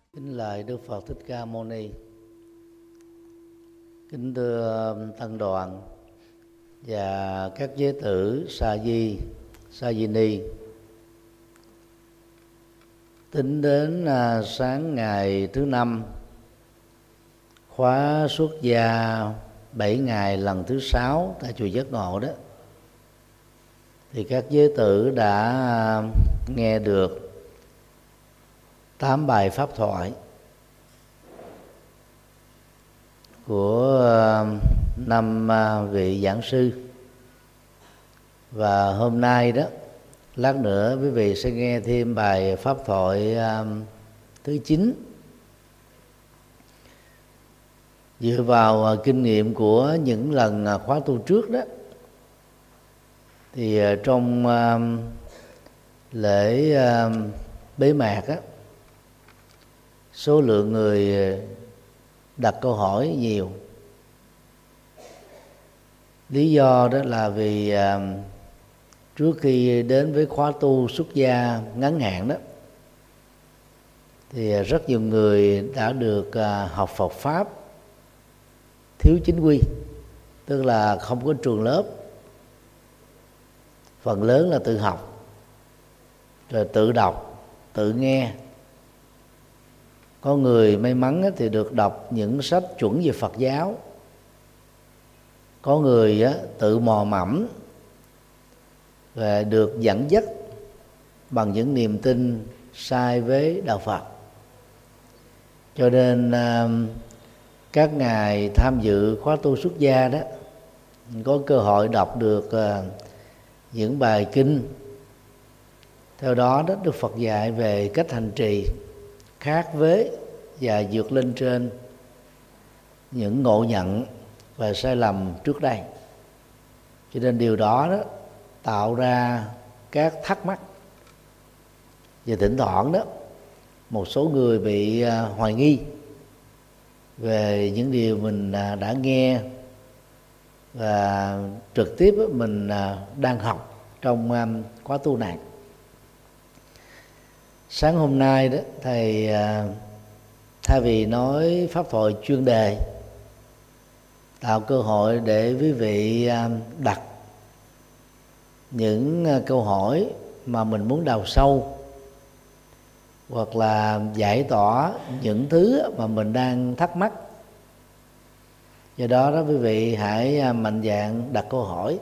Kính lạy Đức Phật Thích Ca Mâu Ni. Kính thưa tăng đoàn và các giới tử sa di, sa di ni. Tính đến sáng ngày thứ năm, khóa xuất gia 7 ngày lần thứ 6 tại chùa Giác Ngộ đó, thì các giới tử đã nghe được 8 bài pháp thoại của 5 vị giảng sư. Và hôm nay đó, lát nữa quý vị sẽ nghe thêm bài pháp thoại thứ 9. Dựa vào kinh nghiệm của những lần khóa tu trước đó, thì trong lễ bế mạc á, số lượng người đặt câu hỏi nhiều. Lý do đó là vì trước khi đến với khóa tu xuất gia ngắn hạn đó, thì rất nhiều người đã được học Phật Pháp thiếu chính quy, tức là không có trường lớp, phần lớn là tự học, rồi tự đọc, tự nghe. Có người may mắn thì được đọc những sách chuẩn về Phật giáo, có người tự mò mẫm và được dẫn dắt bằng những niềm tin sai với đạo Phật. Cho nên các ngài tham dự khóa tu xuất gia đó có cơ hội đọc được những bài kinh. Theo đó Đức Phật dạy về cách hành trì khác với và vượt lên trên những ngộ nhận và sai lầm trước đây. Cho nên điều đó tạo ra các thắc mắc, và thỉnh thoảng đó một số người bị hoài nghi về những điều mình đã nghe và trực tiếp mình đang học trong khóa tu này. Sáng hôm nay đó, thầy thay vì nói pháp thoại chuyên đề, tạo cơ hội để quý vị đặt những câu hỏi mà mình muốn đào sâu, hoặc là giải tỏa những thứ mà mình đang thắc mắc. Do đó quý vị hãy mạnh dạn đặt câu hỏi.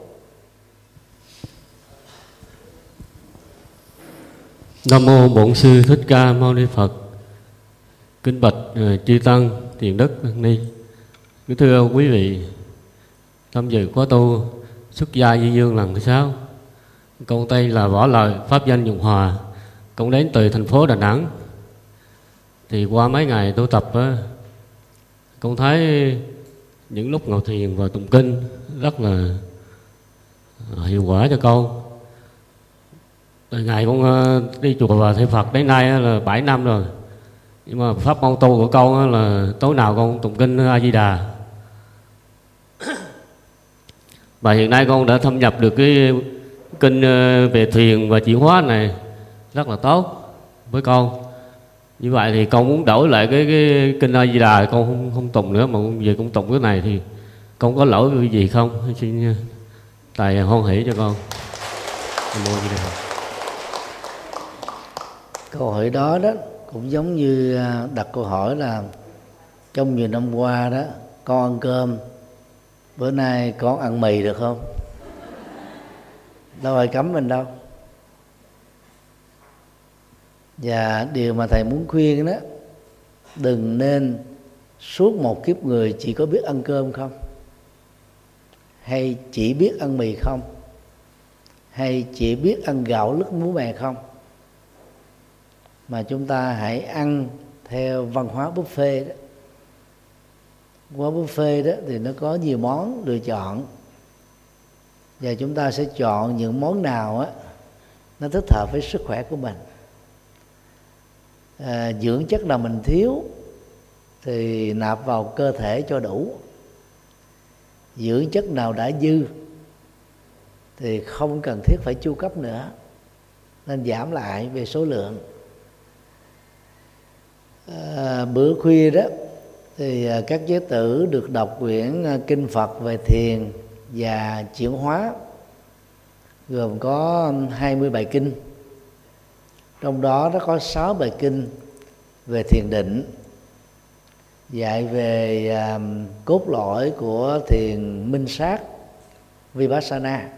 Nam mô Bổn Sư Thích Ca Mâu Ni Phật. Kính bạch chư tăng, thiền đức ni. Kính thưa quý vị tham dự khóa tu xuất gia Di Dương lần thứ 6. Con tên là Võ Lợi, pháp danh Nhung Hòa. Con đến từ thành phố Đà Nẵng. Thì qua mấy ngày tu tập á, con thấy những lúc ngồi thiền và tụng kinh rất là hiệu quả cho con. Từ ngày con đi chùa và theo Phật đến nay là 7 năm rồi. Nhưng mà pháp môn tu của con là tối nào con tụng kinh A Di Đà. Và hiện nay con đã thâm nhập được cái kinh về thiền và chuyển hóa này rất là tốt với con. Như vậy thì con muốn đổi lại cái kinh A Di Đà, con không tụng nữa, mà về con tụng cái này thì con có lỗi gì không? Xin Thầy hoan hỷ cho con. Câu hỏi đó cũng giống như đặt câu hỏi là trong nhiều năm qua đó, con ăn cơm, bữa nay con ăn mì được không? Đâu ai cấm mình đâu. Và điều mà thầy muốn khuyên đó, đừng nên suốt một kiếp người chỉ có biết ăn cơm không, hay chỉ biết ăn mì không, hay chỉ biết ăn gạo lứt muối mè không, mà chúng ta hãy ăn theo văn hóa buffet đó. Qua buffet đó thì nó có nhiều món lựa chọn, và chúng ta sẽ chọn những món nào nó thích hợp với sức khỏe của mình. Dưỡng chất nào mình thiếu thì nạp vào cơ thể cho đủ. Dưỡng chất nào đã dư thì không cần thiết phải chu cấp nữa, nên giảm lại về số lượng. Bữa khuya đó thì các giới tử được đọc quyển kinh Phật về thiền và chuyển hóa, gồm có 20 bài kinh. Trong đó nó có 6 bài kinh về thiền định, dạy về cốt lõi của thiền minh sát Vipassana,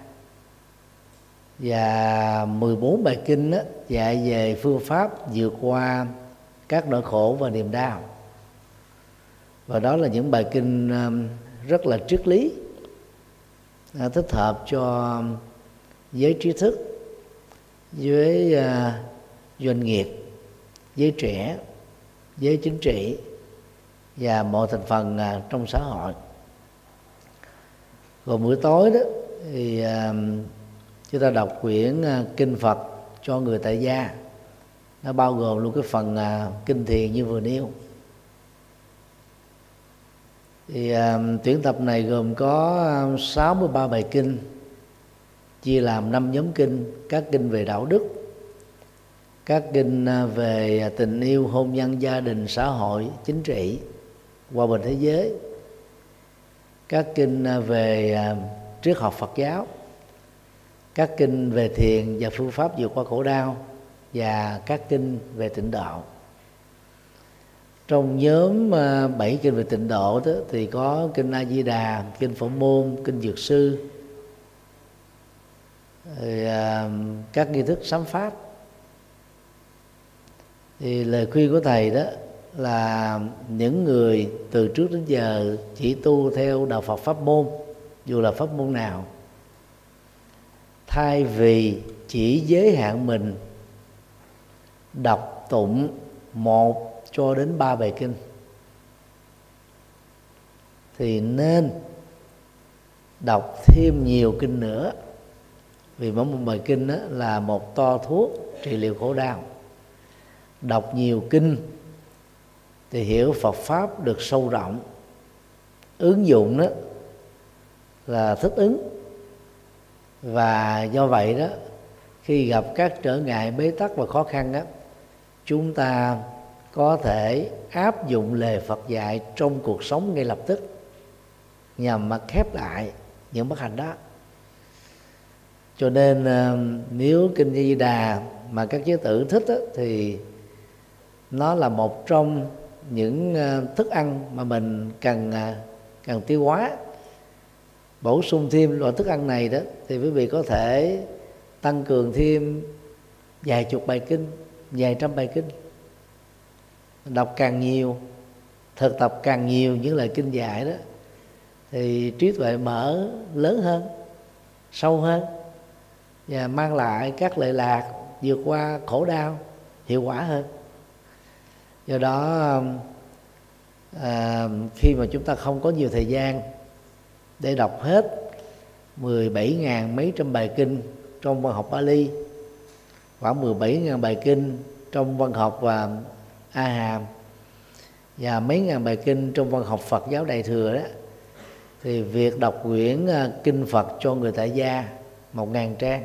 và 14 bài kinh dạy về phương pháp vượt qua các nỗi khổ và niềm đau. Và đó là những bài kinh rất là triết lý, thích hợp cho giới trí thức, với doanh nghiệp, giới trẻ, giới chính trị và mọi thành phần trong xã hội. Còn buổi tối đó thì chúng ta đọc quyển kinh Phật cho người tại gia, nó bao gồm luôn cái phần kinh thiền như vừa nêu. Thì tuyển tập này gồm có 63 bài kinh, chia làm 5 nhóm kinh: các kinh về đạo đức, các kinh về tình yêu, hôn nhân, gia đình, xã hội, chính trị, hòa bình thế giới, các kinh về triết học Phật giáo, các kinh về thiền và phương pháp vượt qua khổ đau, và các kinh về tịnh độ. Trong nhóm 7 kinh về tịnh độ đó, thì có kinh A Di Đà, kinh Phổ Môn, kinh Dược Sư, các nghi thức sám pháp. Thì lời khuyên của thầy đó là những người từ trước đến giờ chỉ tu theo đạo Phật pháp môn, dù là pháp môn nào, thay vì chỉ giới hạn mình đọc tụng 1 cho đến 3 bài kinh, thì nên đọc thêm nhiều kinh nữa. Vì mỗi một bài kinh đó là một toa thuốc trị liệu khổ đau. Đọc nhiều kinh thì hiểu Phật pháp được sâu rộng, ứng dụng đó là thích ứng. Và do vậy đó, khi gặp các trở ngại, bế tắc và khó khăn đó, chúng ta có thể áp dụng lời Phật dạy trong cuộc sống ngay lập tức, nhằm mà khép lại những bất hạnh đó. Cho nên nếu kinh Di Đà mà các giới tử thích đó, thì nó là một trong những thức ăn mà mình cần tiêu hóa. Bổ sung thêm loại thức ăn này đó thì quý vị có thể tăng cường thêm vài chục bài kinh, vài trăm bài kinh. Đọc càng nhiều, thực tập càng nhiều những lời kinh dạy đó, thì trí tuệ mở lớn hơn, sâu hơn, và mang lại các lợi lạc vượt qua khổ đau hiệu quả hơn. Do đó khi mà chúng ta không có nhiều thời gian để đọc hết 17.000 mấy trăm bài kinh trong văn học Pali, khoảng 17.000 bài kinh trong văn học A Hàm, và mấy ngàn bài kinh trong văn học Phật giáo Đại Thừa đó, thì việc đọc quyển kinh Phật cho người tại gia 1.000 trang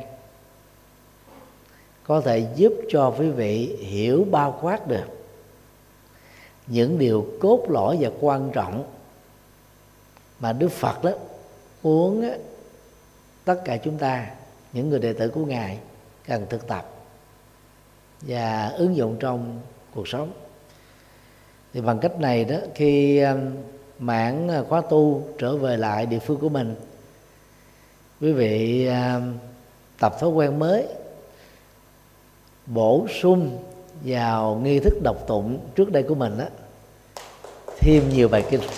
có thể giúp cho quý vị hiểu bao quát được những điều cốt lõi và quan trọng mà Đức Phật đó muốn tất cả chúng ta, những người đệ tử của Ngài, cần thực tập và ứng dụng trong cuộc sống. Thì bằng cách này đó, khi mãn khóa tu trở về lại địa phương của mình, quý vị tập thói quen mới, bổ sung vào nghi thức đọc tụng trước đây của mình đó, thêm nhiều bài kinh.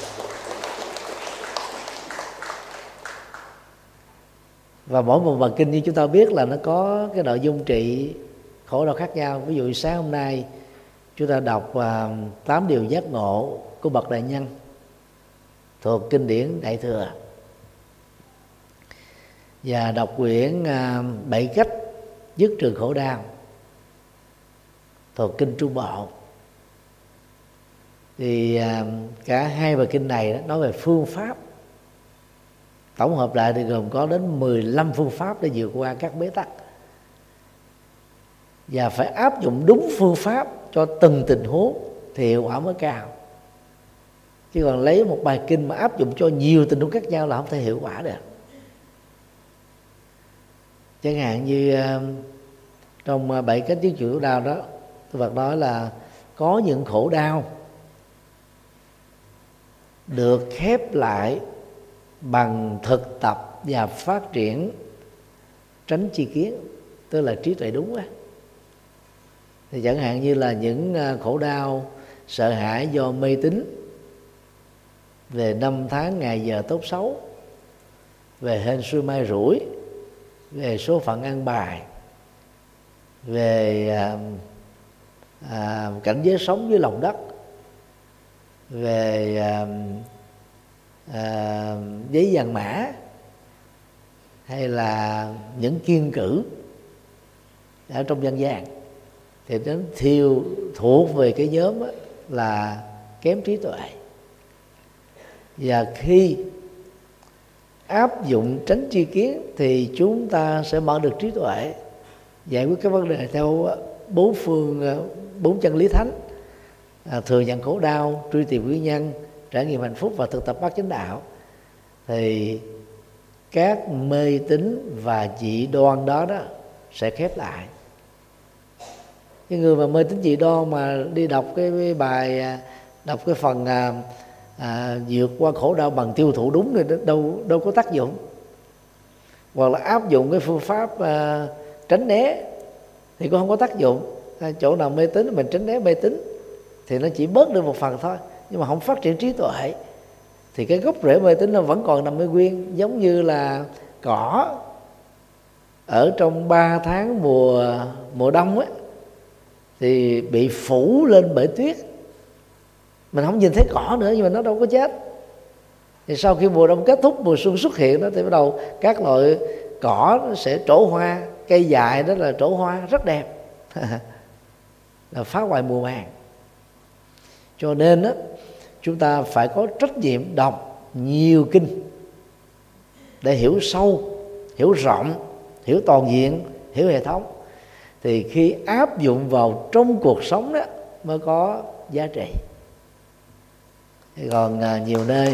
Và mỗi một bài kinh như chúng ta biết là nó có cái nội dung trị khổ đau khác nhau. Ví dụ sáng hôm nay chúng ta đọc 8 điều giác ngộ của bậc đại nhân thuộc kinh điển Đại Thừa, và đọc quyển 7 cách dứt trừ khổ đau thuộc kinh Trung Bộ. Thì cả hai bài kinh này đó, nói về phương pháp. Tổng hợp lại thì gồm có đến 15 phương pháp để vượt qua các bế tắc, và phải áp dụng đúng phương pháp cho từng tình huống thì hiệu quả mới cao. Chứ còn lấy một bài kinh mà áp dụng cho nhiều tình huống khác nhau là không thể hiệu quả được. Chẳng hạn như trong 7 cách chữa khổ đau đó, Đức Phật nói là có những khổ đau được khép lại bằng thực tập và phát triển tránh tri kiến, tức là trí tuệ đúng á. Thì chẳng hạn như là những khổ đau sợ hãi do mê tín về năm tháng ngày giờ tốt xấu, về hên xui may rủi, về số phận ăn bài, về cảnh giới sống dưới lòng đất, về giấy vàng mã, hay là những kiêng cữ ở trong dân gian, thì nó thiêu thuộc về cái nhóm là kém trí tuệ. Và khi áp dụng tránh tri kiến thì chúng ta sẽ mở được trí tuệ, giải quyết các vấn đề theo bốn chân lý thánh: thừa nhận khổ đau, truy tìm nguyên nhân, trải nghiệm hạnh phúc và thực tập bát chánh đạo. Thì các mê tín và dị đoan đó sẽ khép lại. Cái người mà mê tín dị đoan mà đi đọc cái bài, đọc cái phần vượt qua khổ đau bằng tiêu thụ đúng thì đâu có tác dụng. Hoặc là áp dụng cái phương pháp tránh né thì cũng không có tác dụng. Chỗ nào mê tín mình tránh né mê tín thì nó chỉ bớt được một phần thôi, nhưng mà không phát triển trí tuệ. Thì cái gốc rễ mê tín nó vẫn còn nằm mê nguyên. Giống như là cỏ ở trong 3 tháng mùa đông ấy, thì bị phủ lên bởi tuyết, mình không nhìn thấy cỏ nữa, nhưng mà nó đâu có chết. Thì sau khi mùa đông kết thúc, mùa xuân xuất hiện đó, thì bắt đầu các loại cỏ nó sẽ trổ hoa. Cây dài đó là trổ hoa rất đẹp là phá hoại mùa màng. Cho nên đó, chúng ta phải có trách nhiệm đọc nhiều kinh để hiểu sâu, hiểu rộng, hiểu toàn diện, hiểu hệ thống. Thì khi áp dụng vào trong cuộc sống đó mới có giá trị. Thì còn nhiều nơi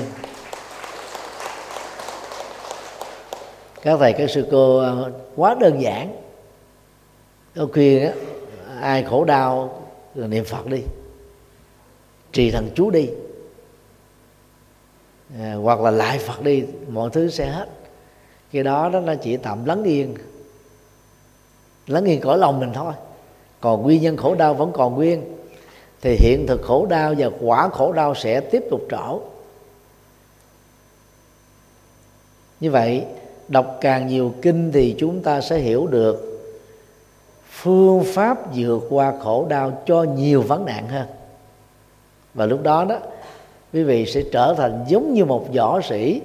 các thầy các sư cô quá đơn giản. Tôi khuyên ai khổ đau rồi niệm Phật đi, trì thần chú đi, hoặc là lại Phật đi, mọi thứ sẽ hết. Cái đó nó chỉ tạm lắng yên cõi lòng mình thôi. Còn nguyên nhân khổ đau vẫn còn nguyên, thì hiện thực khổ đau và quả khổ đau sẽ tiếp tục trổ. Như vậy, đọc càng nhiều kinh thì chúng ta sẽ hiểu được phương pháp vượt qua khổ đau cho nhiều vấn nạn hơn. Và lúc đó quý vị sẽ trở thành giống như một võ sĩ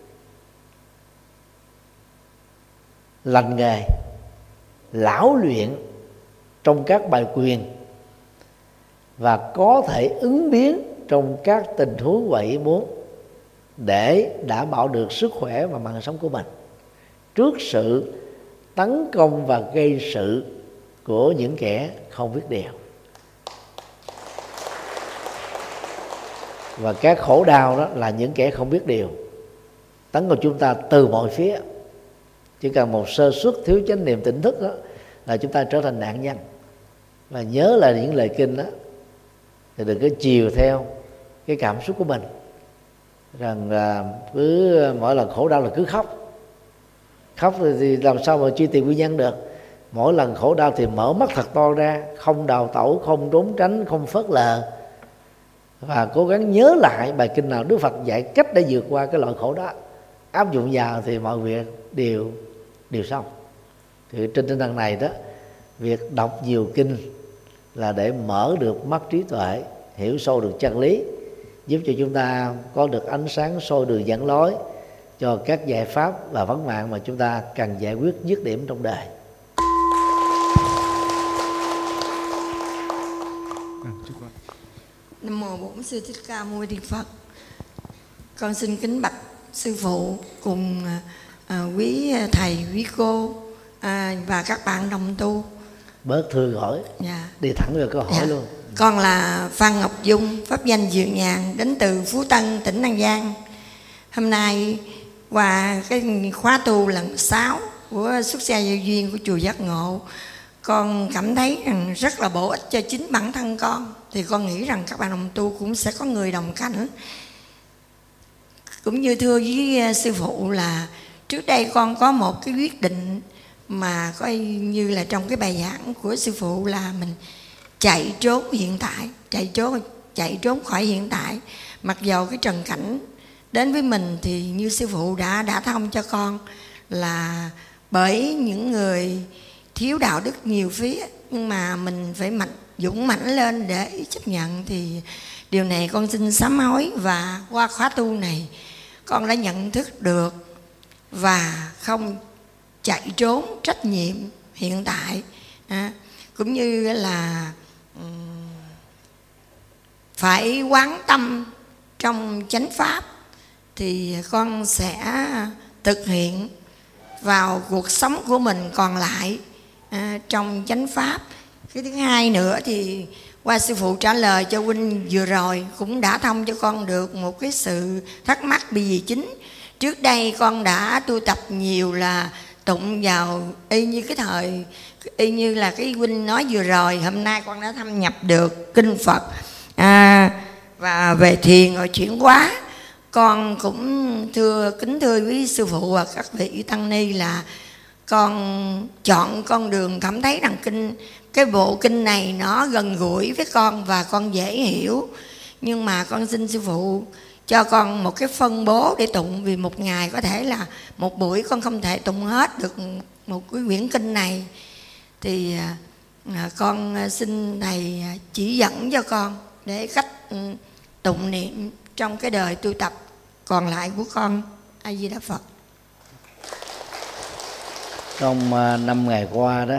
lành nghề, lão luyện trong các bài quyền, và có thể ứng biến trong các tình huống ngoài ý muốn để đảm bảo được sức khỏe và mạng sống của mình trước sự tấn công và gây sự của những kẻ không biết điều. Và các khổ đau đó là những kẻ không biết điều tấn công chúng ta từ mọi phía. Chỉ cần một sơ suất, thiếu chánh niệm, tỉnh thức đó là chúng ta trở thành nạn nhân. Và nhớ là những lời kinh đó thì đừng có chiều theo cái cảm xúc của mình, rằng cứ mỗi lần khổ đau là cứ khóc thì làm sao mà truy tìm nguyên nhân được. Mỗi lần khổ đau thì mở mắt thật to ra, không đào tẩu, không trốn tránh, không phớt lờ, và cố gắng nhớ lại bài kinh nào Đức Phật dạy cách để vượt qua cái loại khổ đó, áp dụng vào thì mọi việc đều xong. Thì trên tinh thần này đó, việc đọc nhiều kinh là để mở được mắt trí tuệ, hiểu sâu được chân lý, giúp cho chúng ta có được ánh sáng soi đường dẫn lối cho các giải pháp và vấn nạn mà chúng ta cần giải quyết dứt điểm trong đời. Nam mô Bổn Sư Thích Ca Mâu Ni Phật. Con xin kính bạch sư phụ cùng quý thầy, quý cô và các bạn đồng tu. Bớt thư hỏi, đi thẳng vào câu hỏi luôn. Con là Phan Ngọc Dung, pháp danh Diệu Nhàn, đến từ Phú Tân, tỉnh An Giang. Hôm nay qua cái khóa tu lần 6 của xuất gia giao duyên của chùa Giác Ngộ, con cảm thấy rằng rất là bổ ích cho chính bản thân con. Thì con nghĩ rằng các bạn đồng tu cũng sẽ có người đồng cảnh. Cũng như thưa với sư phụ là trước đây con có một cái quyết định mà coi như là trong cái bài giảng của sư phụ là mình chạy trốn hiện tại, chạy trốn khỏi hiện tại. Mặc dầu cái trần cảnh đến với mình thì như sư phụ đã thông cho con là bởi những người thiếu đạo đức nhiều phía, nhưng mà mình phải dũng mãnh lên để chấp nhận. Thì điều này con xin sám hối, và qua khóa tu này con đã nhận thức được và không chạy trốn trách nhiệm hiện tại, cũng như là phải quán tâm trong chánh pháp. Thì con sẽ thực hiện vào cuộc sống của mình còn lại trong chánh pháp. Cái thứ hai nữa thì qua sư phụ trả lời cho huynh vừa rồi cũng đã thông cho con được một cái sự thắc mắc. Bởi vì chính trước đây con đã tu tập nhiều là tụng vào y như là cái huynh nói vừa rồi. Hôm nay con đã thâm nhập được kinh Phật và về thiền rồi chuyển hóa. Con cũng kính thưa với sư phụ và các vị tăng ni là con chọn con đường cảm thấy rằng cái bộ kinh này nó gần gũi với con và con dễ hiểu. Nhưng mà con xin sư phụ cho con một cái phân bố để tụng, vì một ngày có thể là một buổi con không thể tụng hết được một cái quyển kinh này. Thì con xin thầy chỉ dẫn cho con để cách tụng niệm trong cái đời tu tập còn lại của con. A Di Đà Phật. Trong 5 ngày qua đó,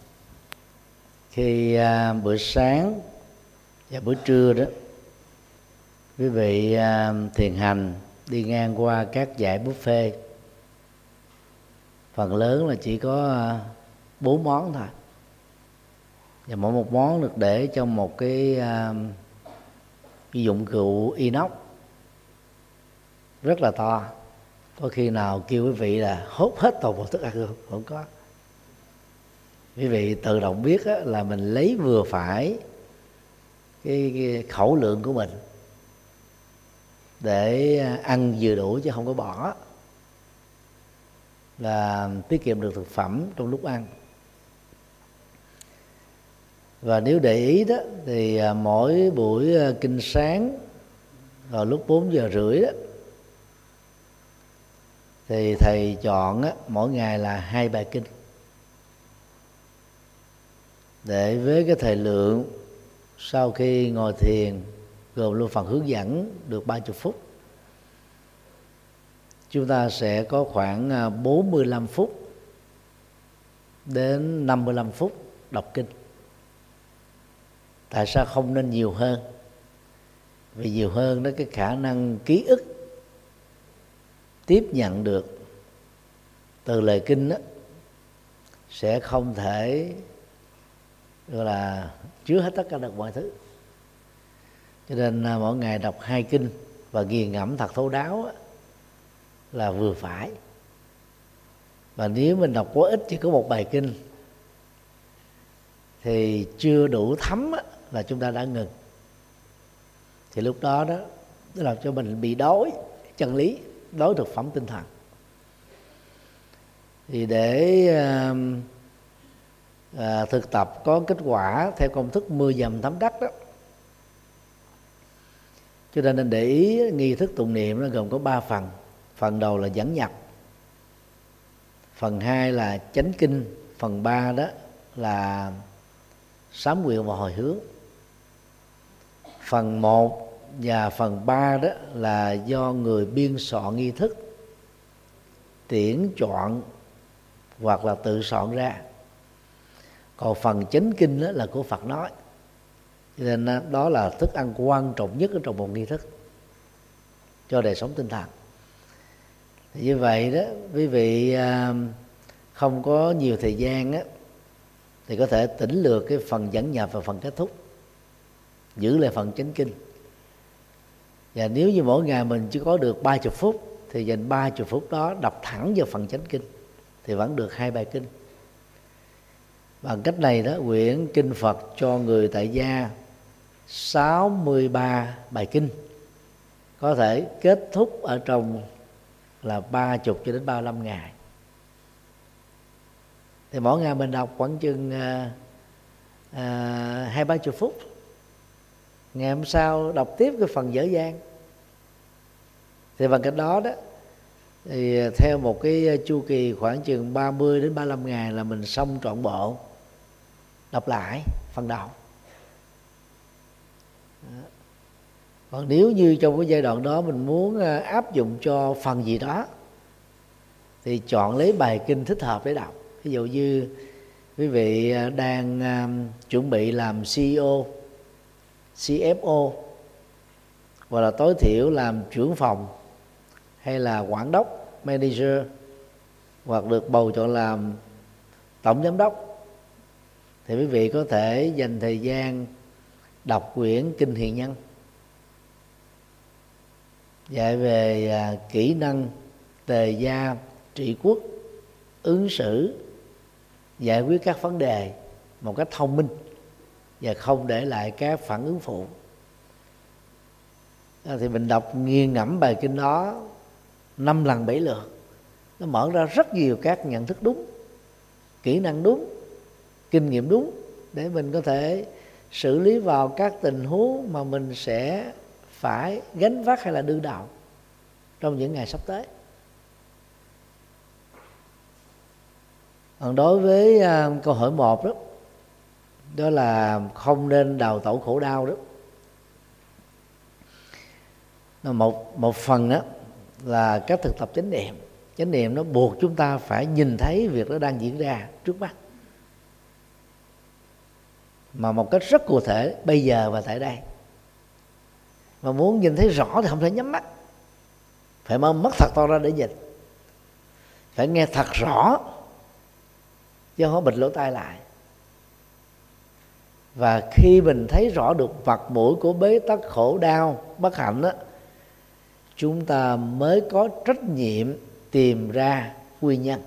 khi bữa sáng và bữa trưa đó, quý vị thiền hành đi ngang qua các dãy buffet, phần lớn là chỉ có 4 món thôi, và mỗi một món được để trong một cái dụng cụ inox rất là to. Có khi nào kêu quý vị là hốt hết toàn bộ thức ăn không có. Quý vị tự động biết là mình lấy vừa phải cái khẩu lượng của mình để ăn vừa đủ chứ không có bỏ, là tiết kiệm được thực phẩm trong lúc ăn. Và nếu để ý đó thì mỗi buổi kinh sáng vào lúc 4 giờ rưỡi đó, thì thầy chọn mỗi ngày là 2 bài kinh, để với cái thời lượng sau khi ngồi thiền gồm luôn phần hướng dẫn được 30 phút, chúng ta sẽ có khoảng 45 phút đến 55 phút đọc kinh. Tại sao không nên nhiều hơn? Vì nhiều hơn đó, cái khả năng ký ức tiếp nhận được từ lời kinh đó sẽ không thể gọi là chứa hết tất cả được mọi thứ. Cho nên mỗi ngày đọc 2 kinh và nghiền ngẫm thật thấu đáo là vừa phải. Và nếu mình đọc quá ít, chỉ có 1 bài kinh thì chưa đủ thấm là chúng ta đã ngừng. Thì lúc đó nó làm cho mình bị đói chân lý, đói thực phẩm tinh thần. Thì để thực tập có kết quả theo công thức 10 dầm thấm đắc đó, cho nên để ý nghi thức tụng niệm nó gồm có 3 phần. Phần đầu là dẫn nhập, phần 2 là chánh kinh, phần 3 đó là sám nguyện và hồi hướng. Phần 1 và phần 3 đó là do người biên soạn nghi thức, tuyển chọn hoặc là tự soạn ra. Còn phần chánh kinh đó là của Phật nói. Cho nên đó là thức ăn quan trọng nhất ở trong một nghi thức cho đời sống tinh thần. Thì như vậy đó, quý vị không có nhiều thời gian á, thì có thể tỉnh lược cái phần dẫn nhập và phần kết thúc. giữ lại phần chánh kinh. Và nếu như mỗi ngày mình chỉ có được 30 phút thì dành 30 phút đó đọc thẳng vào phần chánh kinh thì vẫn được 2 bài kinh. Bằng cách này đó, quyển kinh Phật cho người tại gia 63 bài kinh có thể kết thúc ở trong là 30 cho đến 35 ngày. Thì mỗi ngày mình đọc khoảng chừng 20-30 phút. Ngày hôm sau đọc tiếp cái phần dở dang. Thì bằng cách đó đó thì theo một cái chu kỳ khoảng chừng 30 đến 35 ngày là mình xong trọn bộ đọc lại phần đầu. Còn nếu như trong cái giai đoạn đó mình muốn áp dụng cho phần gì đó thì chọn lấy bài kinh thích hợp để đọc. Ví dụ như quý vị đang chuẩn bị làm CEO, CFO, hoặc là tối thiểu làm trưởng phòng, hay là quản đốc, manager, hoặc được bầu chọn làm tổng giám đốc, thì quý vị có thể dành thời gian đọc quyển Kinh Hiền Nhân, dạy về kỹ năng tề gia trị quốc, ứng xử, giải quyết các vấn đề một cách thông minh và không để lại các phản ứng phụ. Thì mình đọc nghiền ngẫm bài kinh đó 5 lần 7 lượt, nó mở ra rất nhiều các nhận thức đúng, kỹ năng đúng, kinh nghiệm đúng để mình có thể xử lý vào các tình huống mà mình sẽ phải gánh vác hay là đương đầu trong những ngày sắp tới. Còn đối với câu hỏi 1 đó, đó là không nên đào tẩu khổ đau đó. Một phần đó là cách thực tập chánh niệm. Chánh niệm nó buộc chúng ta phải nhìn thấy việc nó đang diễn ra trước mắt, mà một cách rất cụ thể, bây giờ và tại đây. Mà muốn nhìn thấy rõ thì không thể nhắm mắt, phải mở mắt thật to ra để nhìn, phải nghe thật rõ chứ không bịt lỗ tai lại. Và khi mình thấy rõ được mặt mũi của bế tắc, khổ đau, bất hạnh đó, chúng ta mới có trách nhiệm tìm ra nguyên nhân.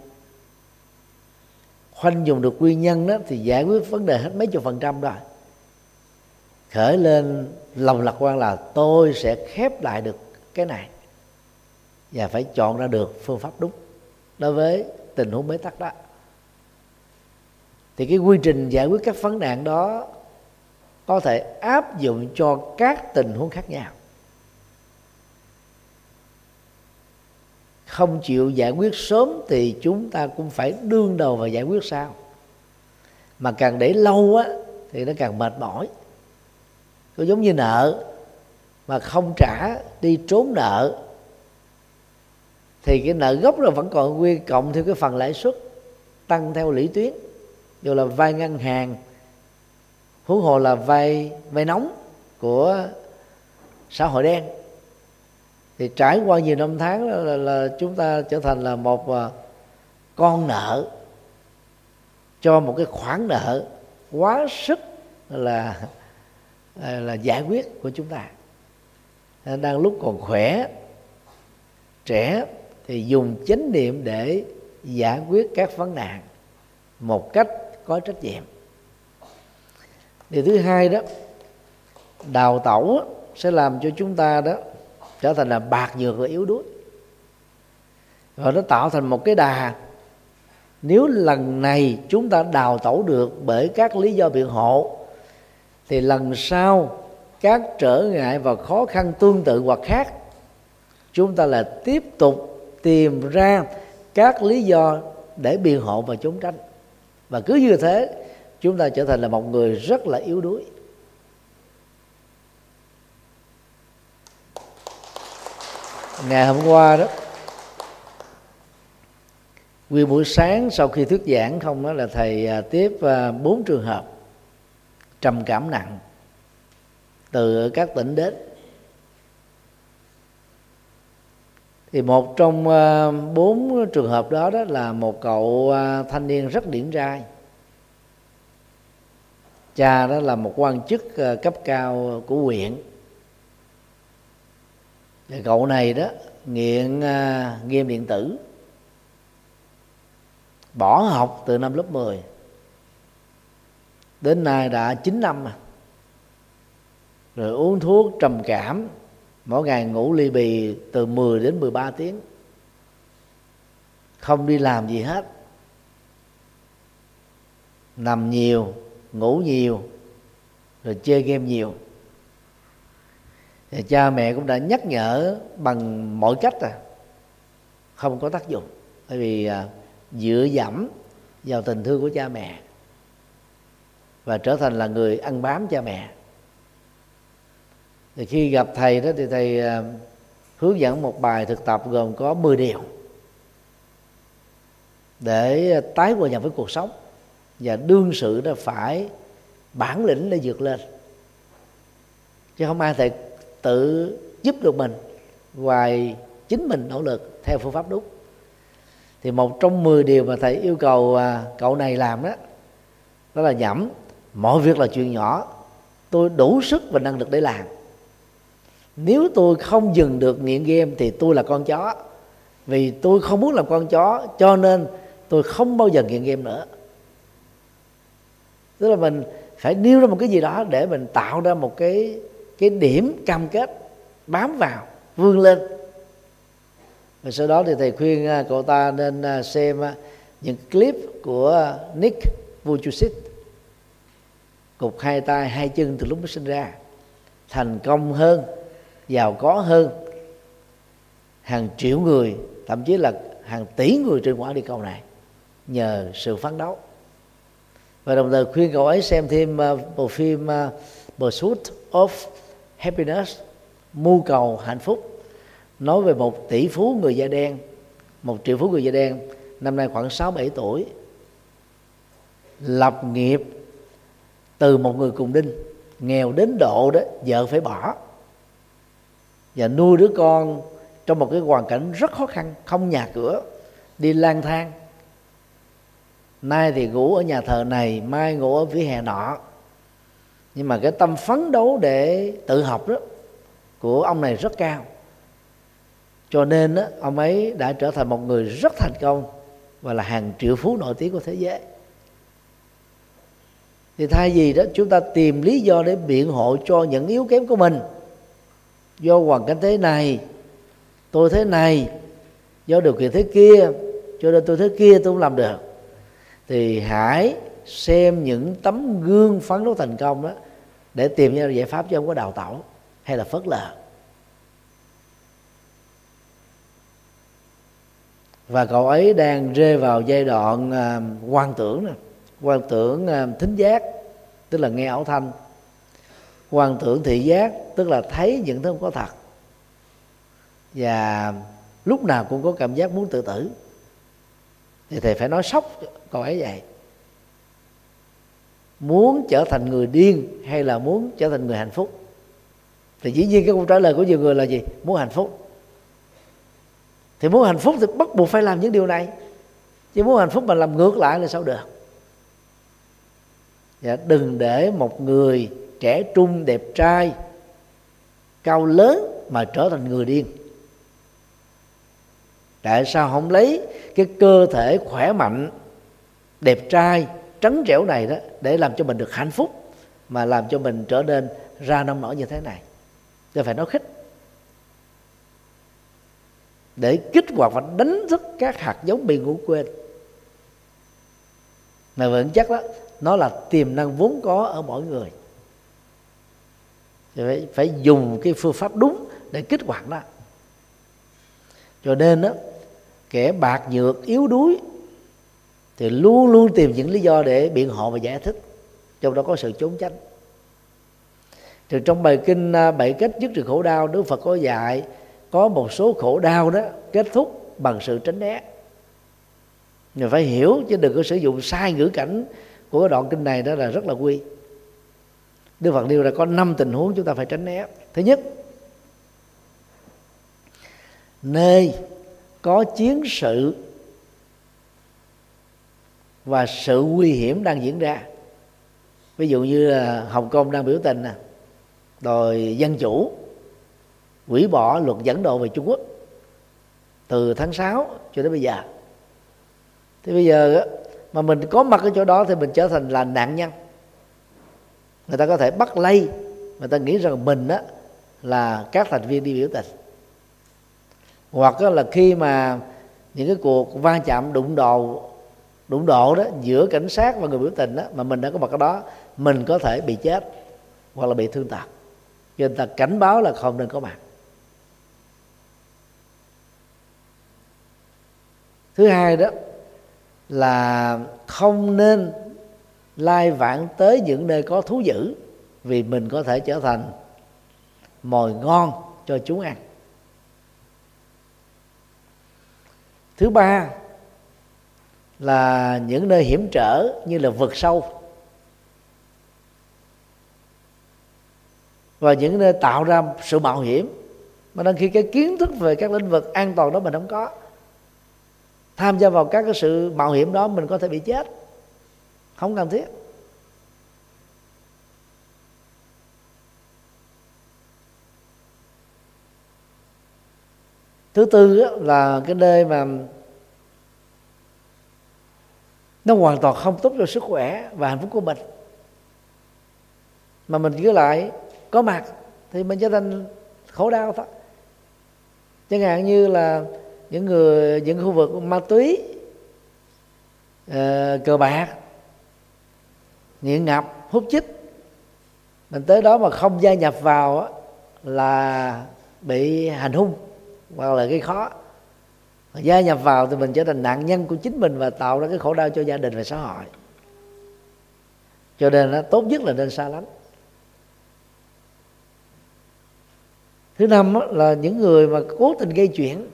Khoanh dùng được nguyên nhân đó thì giải quyết vấn đề hết mấy chục % rồi. Khởi lên lòng lạc quan là tôi sẽ khép lại được cái này, và phải chọn ra được phương pháp đúng đối với tình huống bế tắc đó. Thì cái quy trình giải quyết các vấn nạn đó có thể áp dụng cho các tình huống khác nhau. Không chịu giải quyết sớm thì chúng ta cũng phải đương đầu và giải quyết sau. Mà càng để lâu á thì nó càng mệt mỏi. Có giống như nợ mà không trả, đi trốn nợ, thì cái nợ gốc là vẫn còn nguyên, cộng theo cái phần lãi suất tăng theo lũy tuyến. Dù là vay ngân hàng, huống hồ là vay nóng của xã hội đen, thì trải qua nhiều năm tháng là chúng ta trở thành là một con nợ cho một cái khoản nợ quá sức là giải quyết của chúng ta. Đang lúc còn khỏe, trẻ thì dùng chánh niệm để giải quyết các vấn nạn một cách có trách nhiệm. Điều thứ hai đó, đào tẩu sẽ làm cho chúng ta đó trở thành là bạc nhược và yếu đuối, rồi nó tạo thành một cái đà. Nếu lần này chúng ta đào tẩu được bởi các lý do biện hộ, thì lần sau các trở ngại và khó khăn tương tự hoặc khác, chúng ta là tiếp tục tìm ra các lý do để biện hộ và trốn tránh. Và cứ như thế chúng ta trở thành là một người rất là yếu đuối. Ngày hôm qua đó, nguyên buổi sáng sau khi thuyết giảng không đó là thầy tiếp 4 trường hợp trầm cảm nặng từ các tỉnh đến. Thì một trong 4 trường hợp đó là một cậu thanh niên rất điển trai, Cha đó là một quan chức cấp cao của huyện. Và cậu này đó nghiện game điện tử, bỏ học từ năm lớp 10, đến nay đã 9 năm rồi uống thuốc trầm cảm, mỗi ngày ngủ ly bì từ 10 đến 13 tiếng, không đi làm gì hết, nằm nhiều, ngủ nhiều, rồi chơi game nhiều. Thì cha mẹ cũng đã nhắc nhở bằng mọi cách không có tác dụng, bởi vì dựa dẫm vào tình thương của cha mẹ và trở thành là người ăn bám cha mẹ. Thì khi gặp thầy đó thì thầy hướng dẫn một bài thực tập gồm có 10 điều để tái hòa nhập với cuộc sống, và đương sự đó phải bản lĩnh để vượt lên, chứ không ai thể tự giúp được mình ngoài chính mình nỗ lực theo phương pháp đúng. Thì một trong 10 điều mà thầy yêu cầu cậu này làm đó là nhẩm: mọi việc là chuyện nhỏ, tôi đủ sức và năng lực để làm. Nếu tôi không dừng được nghiện game thì tôi là con chó, vì tôi không muốn làm con chó cho nên tôi không bao giờ nghiện game nữa. Tức là mình phải nêu ra một cái gì đó để mình tạo ra một cái điểm cam kết, bám vào, vươn lên. Và sau đó thì thầy khuyên cậu ta nên xem những clip của Nick Vujicic, cục 2 tay 2 chân từ lúc mới sinh ra, thành công hơn, giàu có hơn hàng triệu người, thậm chí là hàng tỷ người trên quả địa cầu này nhờ sự phấn đấu. Và đồng thời khuyên cậu ấy xem thêm bộ phim Pursuit of Happiness, mưu cầu hạnh phúc, nói về một tỷ phú người da đen, 1 triệu phú người da đen, năm nay khoảng 6-7 tuổi, lập nghiệp từ một người cùng đinh, nghèo đến độ đó vợ phải bỏ, và nuôi đứa con trong một cái hoàn cảnh rất khó khăn, không nhà cửa, đi lang thang. Nay thì ngủ ở nhà thờ này, mai ngủ ở vỉa hè nọ. Nhưng mà cái tâm phấn đấu để tự học đó của ông này rất cao, cho nên đó, ông ấy đã trở thành một người rất thành công và là hàng triệu phú nổi tiếng của thế giới. Thì thay vì đó chúng ta tìm lý do để biện hộ cho những yếu kém của mình, do hoàn cảnh thế này tôi thế này, do điều kiện thế kia cho nên tôi thế kia, tôi không làm được, thì hãy xem những tấm gương phấn đấu thành công đó để tìm ra giải pháp, chứ không có đào tẩu hay là phớt lờ. Và cậu ấy đang rơi vào giai đoạn quan tưởng, quan tưởng thính giác, tức là nghe ảo thanh, quan tưởng thị giác, tức là thấy những thứ không có thật, và lúc nào cũng có cảm giác muốn tự tử. Thì thầy phải nói sốc cậu ấy vậy: muốn trở thành người điên hay là muốn trở thành người hạnh phúc? Thì dĩ nhiên cái câu trả lời của nhiều người là gì? Muốn hạnh phúc. Thì muốn hạnh phúc thì bắt buộc phải làm những điều này, chứ muốn hạnh phúc mà làm ngược lại là sao được? Dạ, đừng để một người trẻ trung đẹp trai cao lớn mà trở thành người điên. Tại sao không lấy cái cơ thể khỏe mạnh, đẹp trai, trắng trẻo này đó để làm cho mình được hạnh phúc, mà làm cho mình trở nên ra nông nổi như thế này? Tôi phải nói khích, để kích hoạt và đánh thức các hạt giống bị ngủ quên. Mà vững chắc đó, nó là tiềm năng vốn có ở mỗi người. Thì phải dùng cái phương pháp đúng để kích hoạt nó. Cho nên đó, kẻ bạc nhược yếu đuối thì luôn luôn tìm những lý do để biện hộ và giải thích, trong đó có sự trốn tránh. Thì trong bài kinh 7 cách dứt trừ khổ đau, Đức Phật có dạy có một số khổ đau đó kết thúc bằng sự tránh né. Mình phải hiểu, chứ đừng có sử dụng sai ngữ cảnh của cái đoạn kinh này, đó là rất là nguy. Đức Phật nêu ra có 5 tình huống chúng ta phải tránh né. Thứ nhất, nơi có chiến sự và sự nguy hiểm đang diễn ra, Ví dụ như là Hồng Kông đang biểu tình nè, đòi dân chủ, hủy bỏ luật dẫn độ về Trung Quốc từ tháng 6 cho đến bây giờ. Thì bây giờ mà mình có mặt ở chỗ đó thì mình trở thành là nạn nhân. Người ta có thể bắt lây, người ta nghĩ rằng mình á là các thành viên đi biểu tình. Hoặc là khi mà những cái cuộc va chạm đụng độ đó giữa cảnh sát và người biểu tình đó, mà mình đã có mặt ở đó, mình có thể bị chết hoặc là bị thương tật, cho nên ta cảnh báo là không nên có mặt. Thứ hai đó là không nên lai vãng tới những nơi có thú dữ, vì mình có thể trở thành mồi ngon cho chúng ăn. Thứ ba là những nơi hiểm trở như là vực sâu và những nơi tạo ra sự mạo hiểm, mà đôi khi cái kiến thức về các lĩnh vực an toàn đó mình không có, tham gia vào các cái sự mạo hiểm đó mình có thể bị chết, không cần thiết. Thứ tư là cái nơi mà nó hoàn toàn không tốt cho sức khỏe và hạnh phúc của mình, mà mình cứ lại có mặt thì mình trở thành khổ đau thôi. Chẳng hạn như là những khu vực ma túy, cờ bạc, nghiện ngập, hút chích, mình tới đó mà không gia nhập vào là bị hành hung hoặc là gây khó. Gia nhập vào thì mình trở thành nạn nhân của chính mình và tạo ra cái khổ đau cho gia đình và xã hội. Cho nên tốt nhất là nên xa lánh. Thứ năm là những người mà cố tình gây chuyện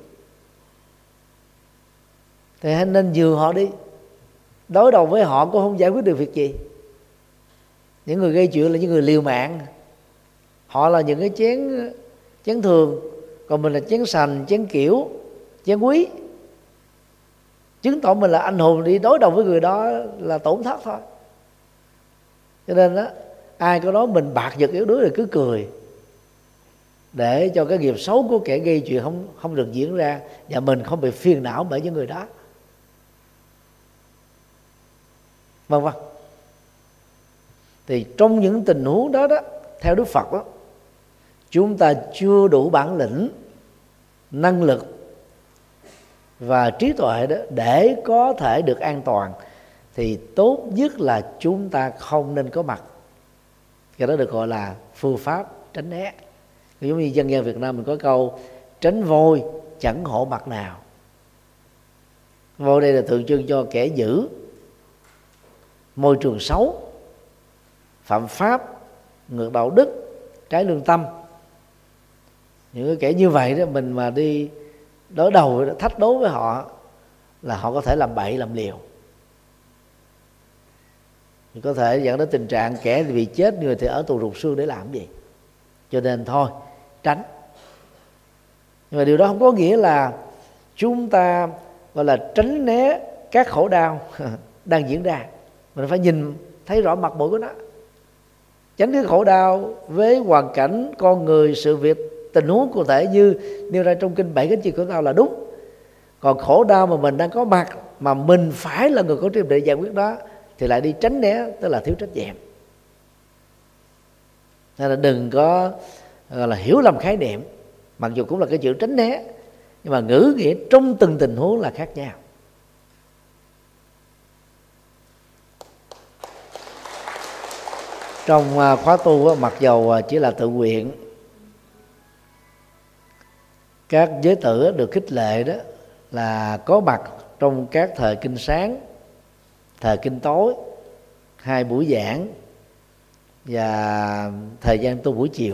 thì hãy nên nhường họ đi. Đối đầu với họ cũng không giải quyết được việc gì. Những người gây chuyện là những người liều mạng. Họ là những cái chén thường, còn mình là chén sành, chén kiểu, chén quý. Chứng tỏ mình là anh hùng, đi đối đầu với người đó là tổn thất thôi. Cho nên đó, ai có nói mình bạc giật yếu đuối thì cứ cười, để cho cái nghiệp xấu của kẻ gây chuyện không được diễn ra, và mình không bị phiền não bởi những người đó. Vâng vâng. Thì trong những tình huống đó theo Đức Phật đó, chúng ta chưa đủ bản lĩnh, năng lực và trí tuệ đó để có thể được an toàn, thì tốt nhất là chúng ta không nên có mặt. Cái đó được gọi là phương pháp tránh né. Giống như dân gian Việt Nam mình có câu tránh voi chẳng hổ mặt nào. Voi đây là tượng trưng cho kẻ dữ, môi trường xấu, phạm pháp, ngược đạo đức, trái lương tâm. Những cái kẻ như vậy đó, mình mà đi đối đầu, thách đố với họ là họ có thể làm bậy làm liều, thì có thể dẫn đến tình trạng kẻ thì bị chết, người thì ở tù rục xương để làm gì. Cho nên thôi tránh. Nhưng mà điều đó không có nghĩa là chúng ta gọi là tránh né các khổ đau đang diễn ra. Mình phải nhìn thấy rõ mặt mũi của nó, tránh cái khổ đau với hoàn cảnh, con người, sự việc, tình huống cụ thể như nêu ra trong kinh 7 cái chuyện khổ đau là đúng. Còn khổ đau mà mình đang có mặt, mà mình phải là người có trách nhiệm để giải quyết đó, thì lại đi tránh né, tức là thiếu trách nhiệm. Nên là đừng có gọi là hiểu lầm khái niệm, mặc dù cũng là cái chữ tránh né, nhưng mà ngữ nghĩa trong từng tình huống là khác nhau. Trong khóa tu mặc dầu chỉ là tự nguyện, các giới tử được khích lệ đó là có mặt trong các thời kinh sáng, thời kinh tối, 2 buổi giảng và thời gian tu buổi chiều.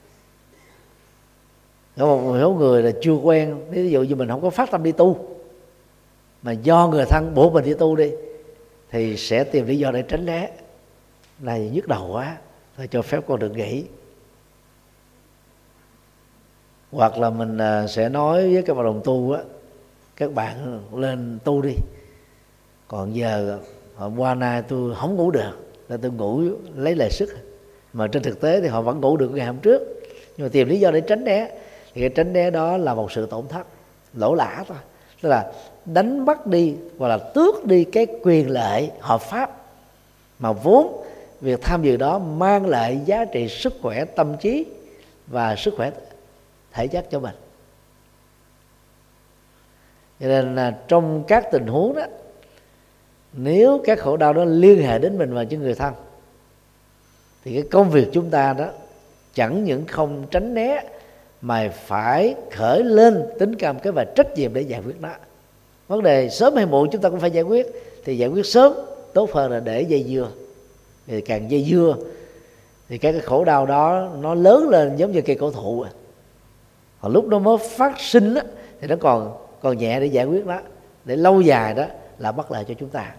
Có một số người là chưa quen, ví dụ như mình không có phát tâm đi tu, mà do người thân buộc mình đi tu đi, thì sẽ tìm lý do để tránh né. Này nhức đầu quá, thôi cho phép con được nghỉ. Hoặc là mình sẽ nói với các bạn đồng tu á, các bạn lên tu đi, còn giờ hôm qua nay tôi không ngủ được, là tôi ngủ lấy lại sức, mà trên thực tế thì họ vẫn ngủ được ngày hôm trước, nhưng mà tìm lý do để tránh né. Thì cái tránh né đó là một sự tổn thất, lỗ lã thôi, tức là đánh mất đi hoặc là tước đi cái quyền lợi hợp pháp mà vốn việc tham dự đó mang lại giá trị sức khỏe tâm trí và sức khỏe thể chất cho mình. Cho nên là trong các tình huống đó, nếu các khổ đau đó liên hệ đến mình và những người thân, thì cái công việc chúng ta đó chẳng những không tránh né mà phải khởi lên tính cam kết và trách nhiệm để giải quyết nó. Vấn đề sớm hay muộn chúng ta cũng phải giải quyết, thì giải quyết sớm tốt hơn là để dây dưa. Thì càng dây dưa thì cái khổ đau đó nó lớn lên giống như cây cổ thụ. Còn lúc nó mới phát sinh đó, thì nó còn nhẹ để giải quyết nó, để lâu dài đó là bất lợi cho chúng ta.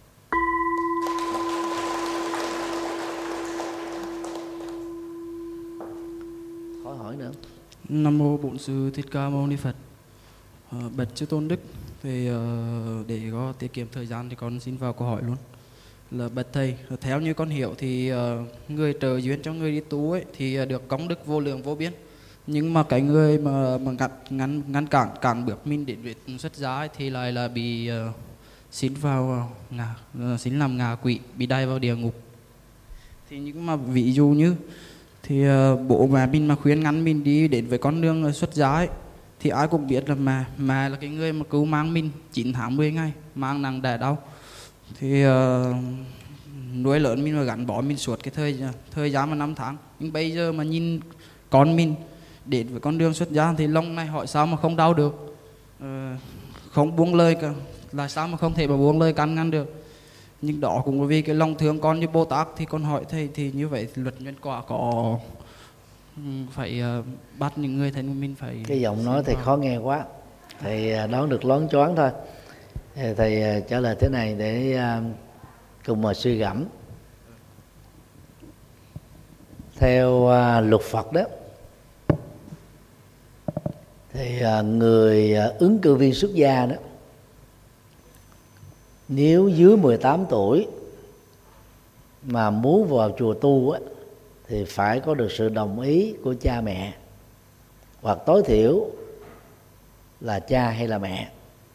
Hỏi nữa. Nam mô Bổn Sư Thích Ca Mâu Ni Phật. Bạch Chư Tôn Đức, thì để có tiết kiệm thời gian thì con xin vào câu hỏi luôn. Là bạch thầy, theo như con hiểu thì người trợ duyên cho người đi tu ấy thì được công đức vô lượng vô biên, nhưng mà cái người mà ngăn cản bước mình đến việc xuất gia ấy, thì lại là bị xin làm ngạ quỷ, bị đày vào địa ngục. Thì nhưng mà ví dụ như thì bố mẹ mình mà khuyên ngăn mình đi đến với con đường xuất gia ấy, thì ai cũng biết là mẹ là cái người mà cứu mang mình 9 tháng 10 ngày, mang nặng đẻ đau, thì nuôi lớn mình và gắn bó mình suốt cái thời gian mà 5 tháng. Nhưng bây giờ mà nhìn con mình đến với con đường xuất gia thì lòng này hỏi sao mà không đau được, không buông lời cả, là sao mà không thể mà buông lời can ngăn được. Nhưng đó cũng vì cái lòng thương con như Bồ Tát. Thì con hỏi thầy, thì như vậy thì luật nhân quả có phải bắt những người thành mình phải... Cái giọng nói thì khó nghe quá, thầy đoán được loáng choáng thôi. Thầy trả lời thế này để cùng mà suy gẫm. Theo luật Phật đó, thì người ứng cử viên xuất gia đó, nếu dưới 18 tuổi mà muốn vào chùa tu á, thì phải có được sự đồng ý của cha mẹ, hoặc tối thiểu là cha hay là mẹ,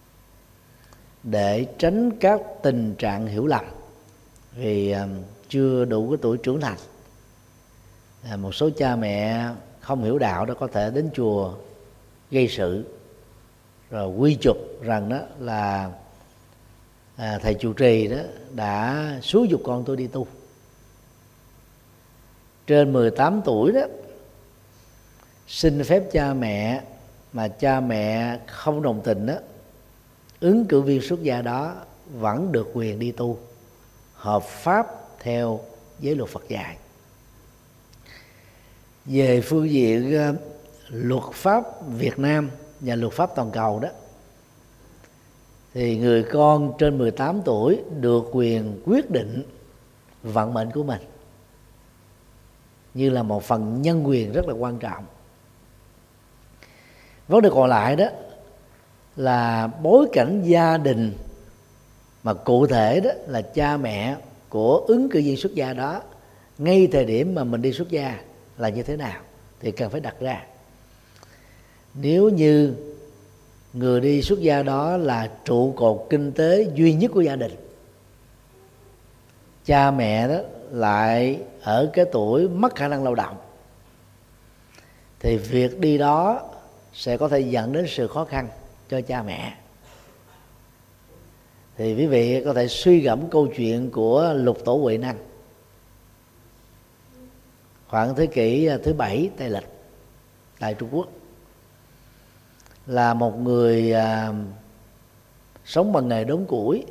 để tránh các tình trạng hiểu lầm vì chưa đủ cái tuổi trưởng thành. Một số cha mẹ không hiểu đạo đó có thể đến chùa gây sự, rồi quy chụp rằng đó là thầy trụ trì đó đã xúi giục con tôi đi tu. Trên 18 tuổi đó, xin phép cha mẹ mà cha mẹ không đồng tình đó, ứng cử viên xuất gia đó vẫn được quyền đi tu hợp pháp theo giới luật Phật dạy. Về phương diện luật pháp Việt Nam và luật pháp toàn cầu đó, thì người con trên 18 tuổi được quyền quyết định vận mệnh của mình như là một phần nhân quyền rất là quan trọng. Vấn đề còn lại đó là bối cảnh gia đình mà cụ thể đó là cha mẹ của ứng cử viên xuất gia đó ngay thời điểm mà mình đi xuất gia là như thế nào thì cần phải đặt ra. Nếu như người đi xuất gia đó là trụ cột kinh tế duy nhất của gia đình, cha mẹ đó lại ở cái tuổi mất khả năng lao động, thì việc đi đó sẽ có thể dẫn đến sự khó khăn cho cha mẹ. Thì quý vị có thể suy gẫm câu chuyện của Lục Tổ Huệ Năng khoảng thế kỷ thứ 7 Tây lịch tại Trung Quốc, là một người sống bằng nghề đốn củi.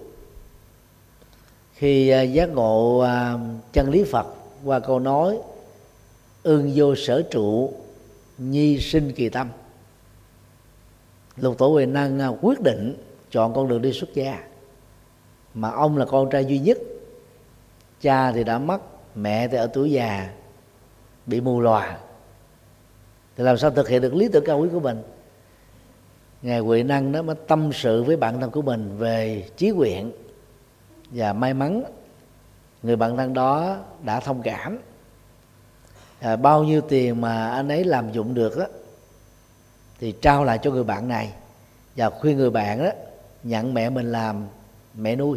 Khi giác ngộ chân lý Phật qua câu nói ương vô sở trụ, nhi sinh kỳ tâm, Lục Tổ Huệ Năng quyết định chọn con đường đi xuất gia. Mà ông là con trai duy nhất, cha thì đã mất, mẹ thì ở tuổi già bị mù lòa, thì làm sao thực hiện được lý tưởng cao quý của mình? Ngài Huệ Năng đó mới tâm sự với bạn thân của mình về chí nguyện và may mắn người bạn thân đó đã thông cảm. Bao nhiêu tiền mà anh ấy làm dụng được đó, thì trao lại cho người bạn này, và khuyên người bạn đó nhận mẹ mình làm mẹ nuôi,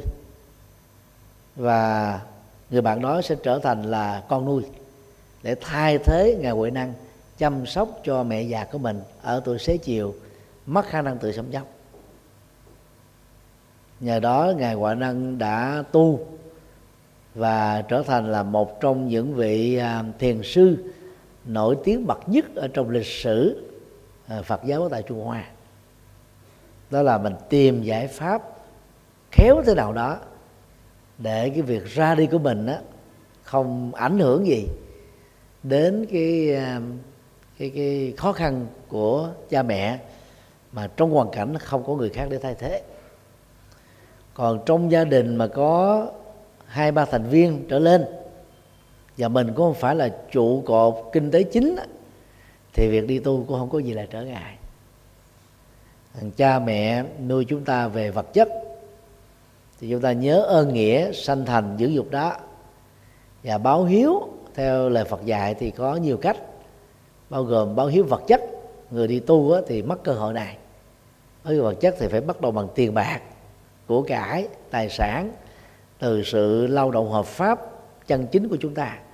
và người bạn đó sẽ trở thành là con nuôi, để thay thế ngài Huệ Năng chăm sóc cho mẹ già của mình ở tuổi xế chiều, mất khả năng tự sống dốc. Nhờ đó ngài Huệ Năng đã tu và trở thành là một trong những vị thiền sư nổi tiếng bậc nhất ở trong lịch sử Phật giáo tại Trung Hoa. Đó là mình tìm giải pháp khéo thế nào đó để cái việc ra đi của mình á không ảnh hưởng gì đến cái khó khăn của cha mẹ, mà trong hoàn cảnh không có người khác để thay thế. Còn trong gia đình mà có 2-3 thành viên trở lên và mình cũng không phải là trụ cột kinh tế chính, thì việc đi tu cũng không có gì là trở ngại. Cha mẹ nuôi chúng ta về vật chất thì chúng ta nhớ ơn nghĩa sanh thành dưỡng dục đó, và báo hiếu theo lời Phật dạy thì có nhiều cách, bao gồm báo hiếu vật chất. Người đi tu thì mất cơ hội này. Báo hiếu vật chất thì phải bắt đầu bằng tiền bạc, của cải, tài sản, từ sự lao động hợp pháp chân chính của chúng ta.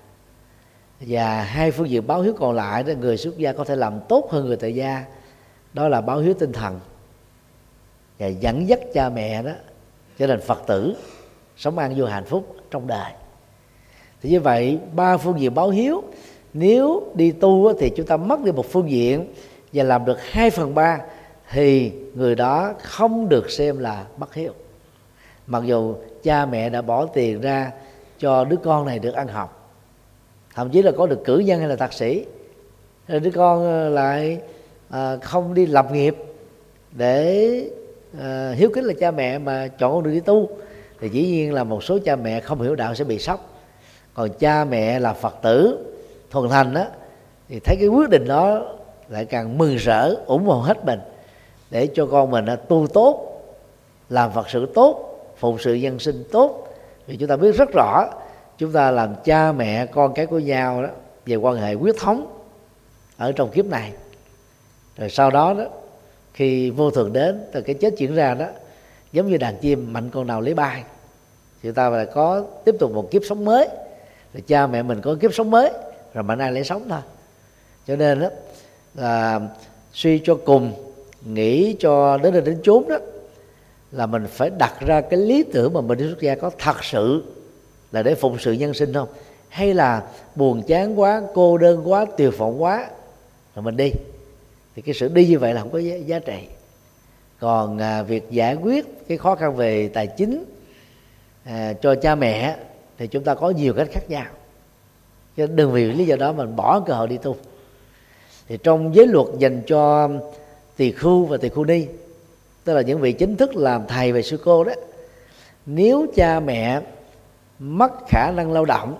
Và hai phương diện báo hiếu còn lại đó, người xuất gia có thể làm tốt hơn người tại gia, đó là báo hiếu tinh thần và dẫn dắt cha mẹ đó trở thành Phật tử, sống an vui hạnh phúc trong đời. Thì như vậy 3 phương diện báo hiếu, nếu đi tu thì chúng ta mất đi một phương diện và làm được 2/3 thì người đó không được xem là bất hiếu. Mặc dù cha mẹ đã bỏ tiền ra cho đứa con này được ăn học, thậm chí là có được cử nhân hay là thạc sĩ, rồi đứa con lại không đi lập nghiệp để hiếu kính là cha mẹ mà chọn con đường đi tu, thì dĩ nhiên là một số cha mẹ không hiểu đạo sẽ bị sốc. Còn cha mẹ là Phật tử thuần thành đó, thì thấy cái quyết định đó lại càng mừng rỡ, ủng hộ hết mình để cho con mình tu tốt, làm Phật sự tốt, phụng sự dân sinh tốt. Vì chúng ta biết rất rõ, chúng ta làm cha mẹ con cái của nhau đó về quan hệ huyết thống ở trong kiếp này, rồi sau đó đó khi vô thường đến, từ cái chết diễn ra đó, giống như đàn chim mạnh con nào lấy bay, chúng ta lại có tiếp tục một kiếp sống mới, rồi cha mẹ mình có kiếp sống mới, rồi mạnh ai lấy sống thôi. Cho nên đó là suy cho cùng, nghĩ cho đến nơi đến chốn đó, là mình phải đặt ra cái lý tưởng mà mình đi xuất gia có thật sự là để phụng sự nhân sinh không, hay là buồn chán quá, cô đơn quá, tuyệt vọng quá rồi mình đi. Thì cái sự đi như vậy là không có giá trị. Còn việc giải quyết cái khó khăn về tài chính cho cha mẹ thì chúng ta có nhiều cách khác nhau, chứ đừng vì lý do đó mình bỏ cơ hội đi tu. Thì trong giới luật dành cho tỳ khưu và tỳ khưu ni, tức là những vị chính thức làm thầy và sư cô đó, nếu cha mẹ mất khả năng lao động,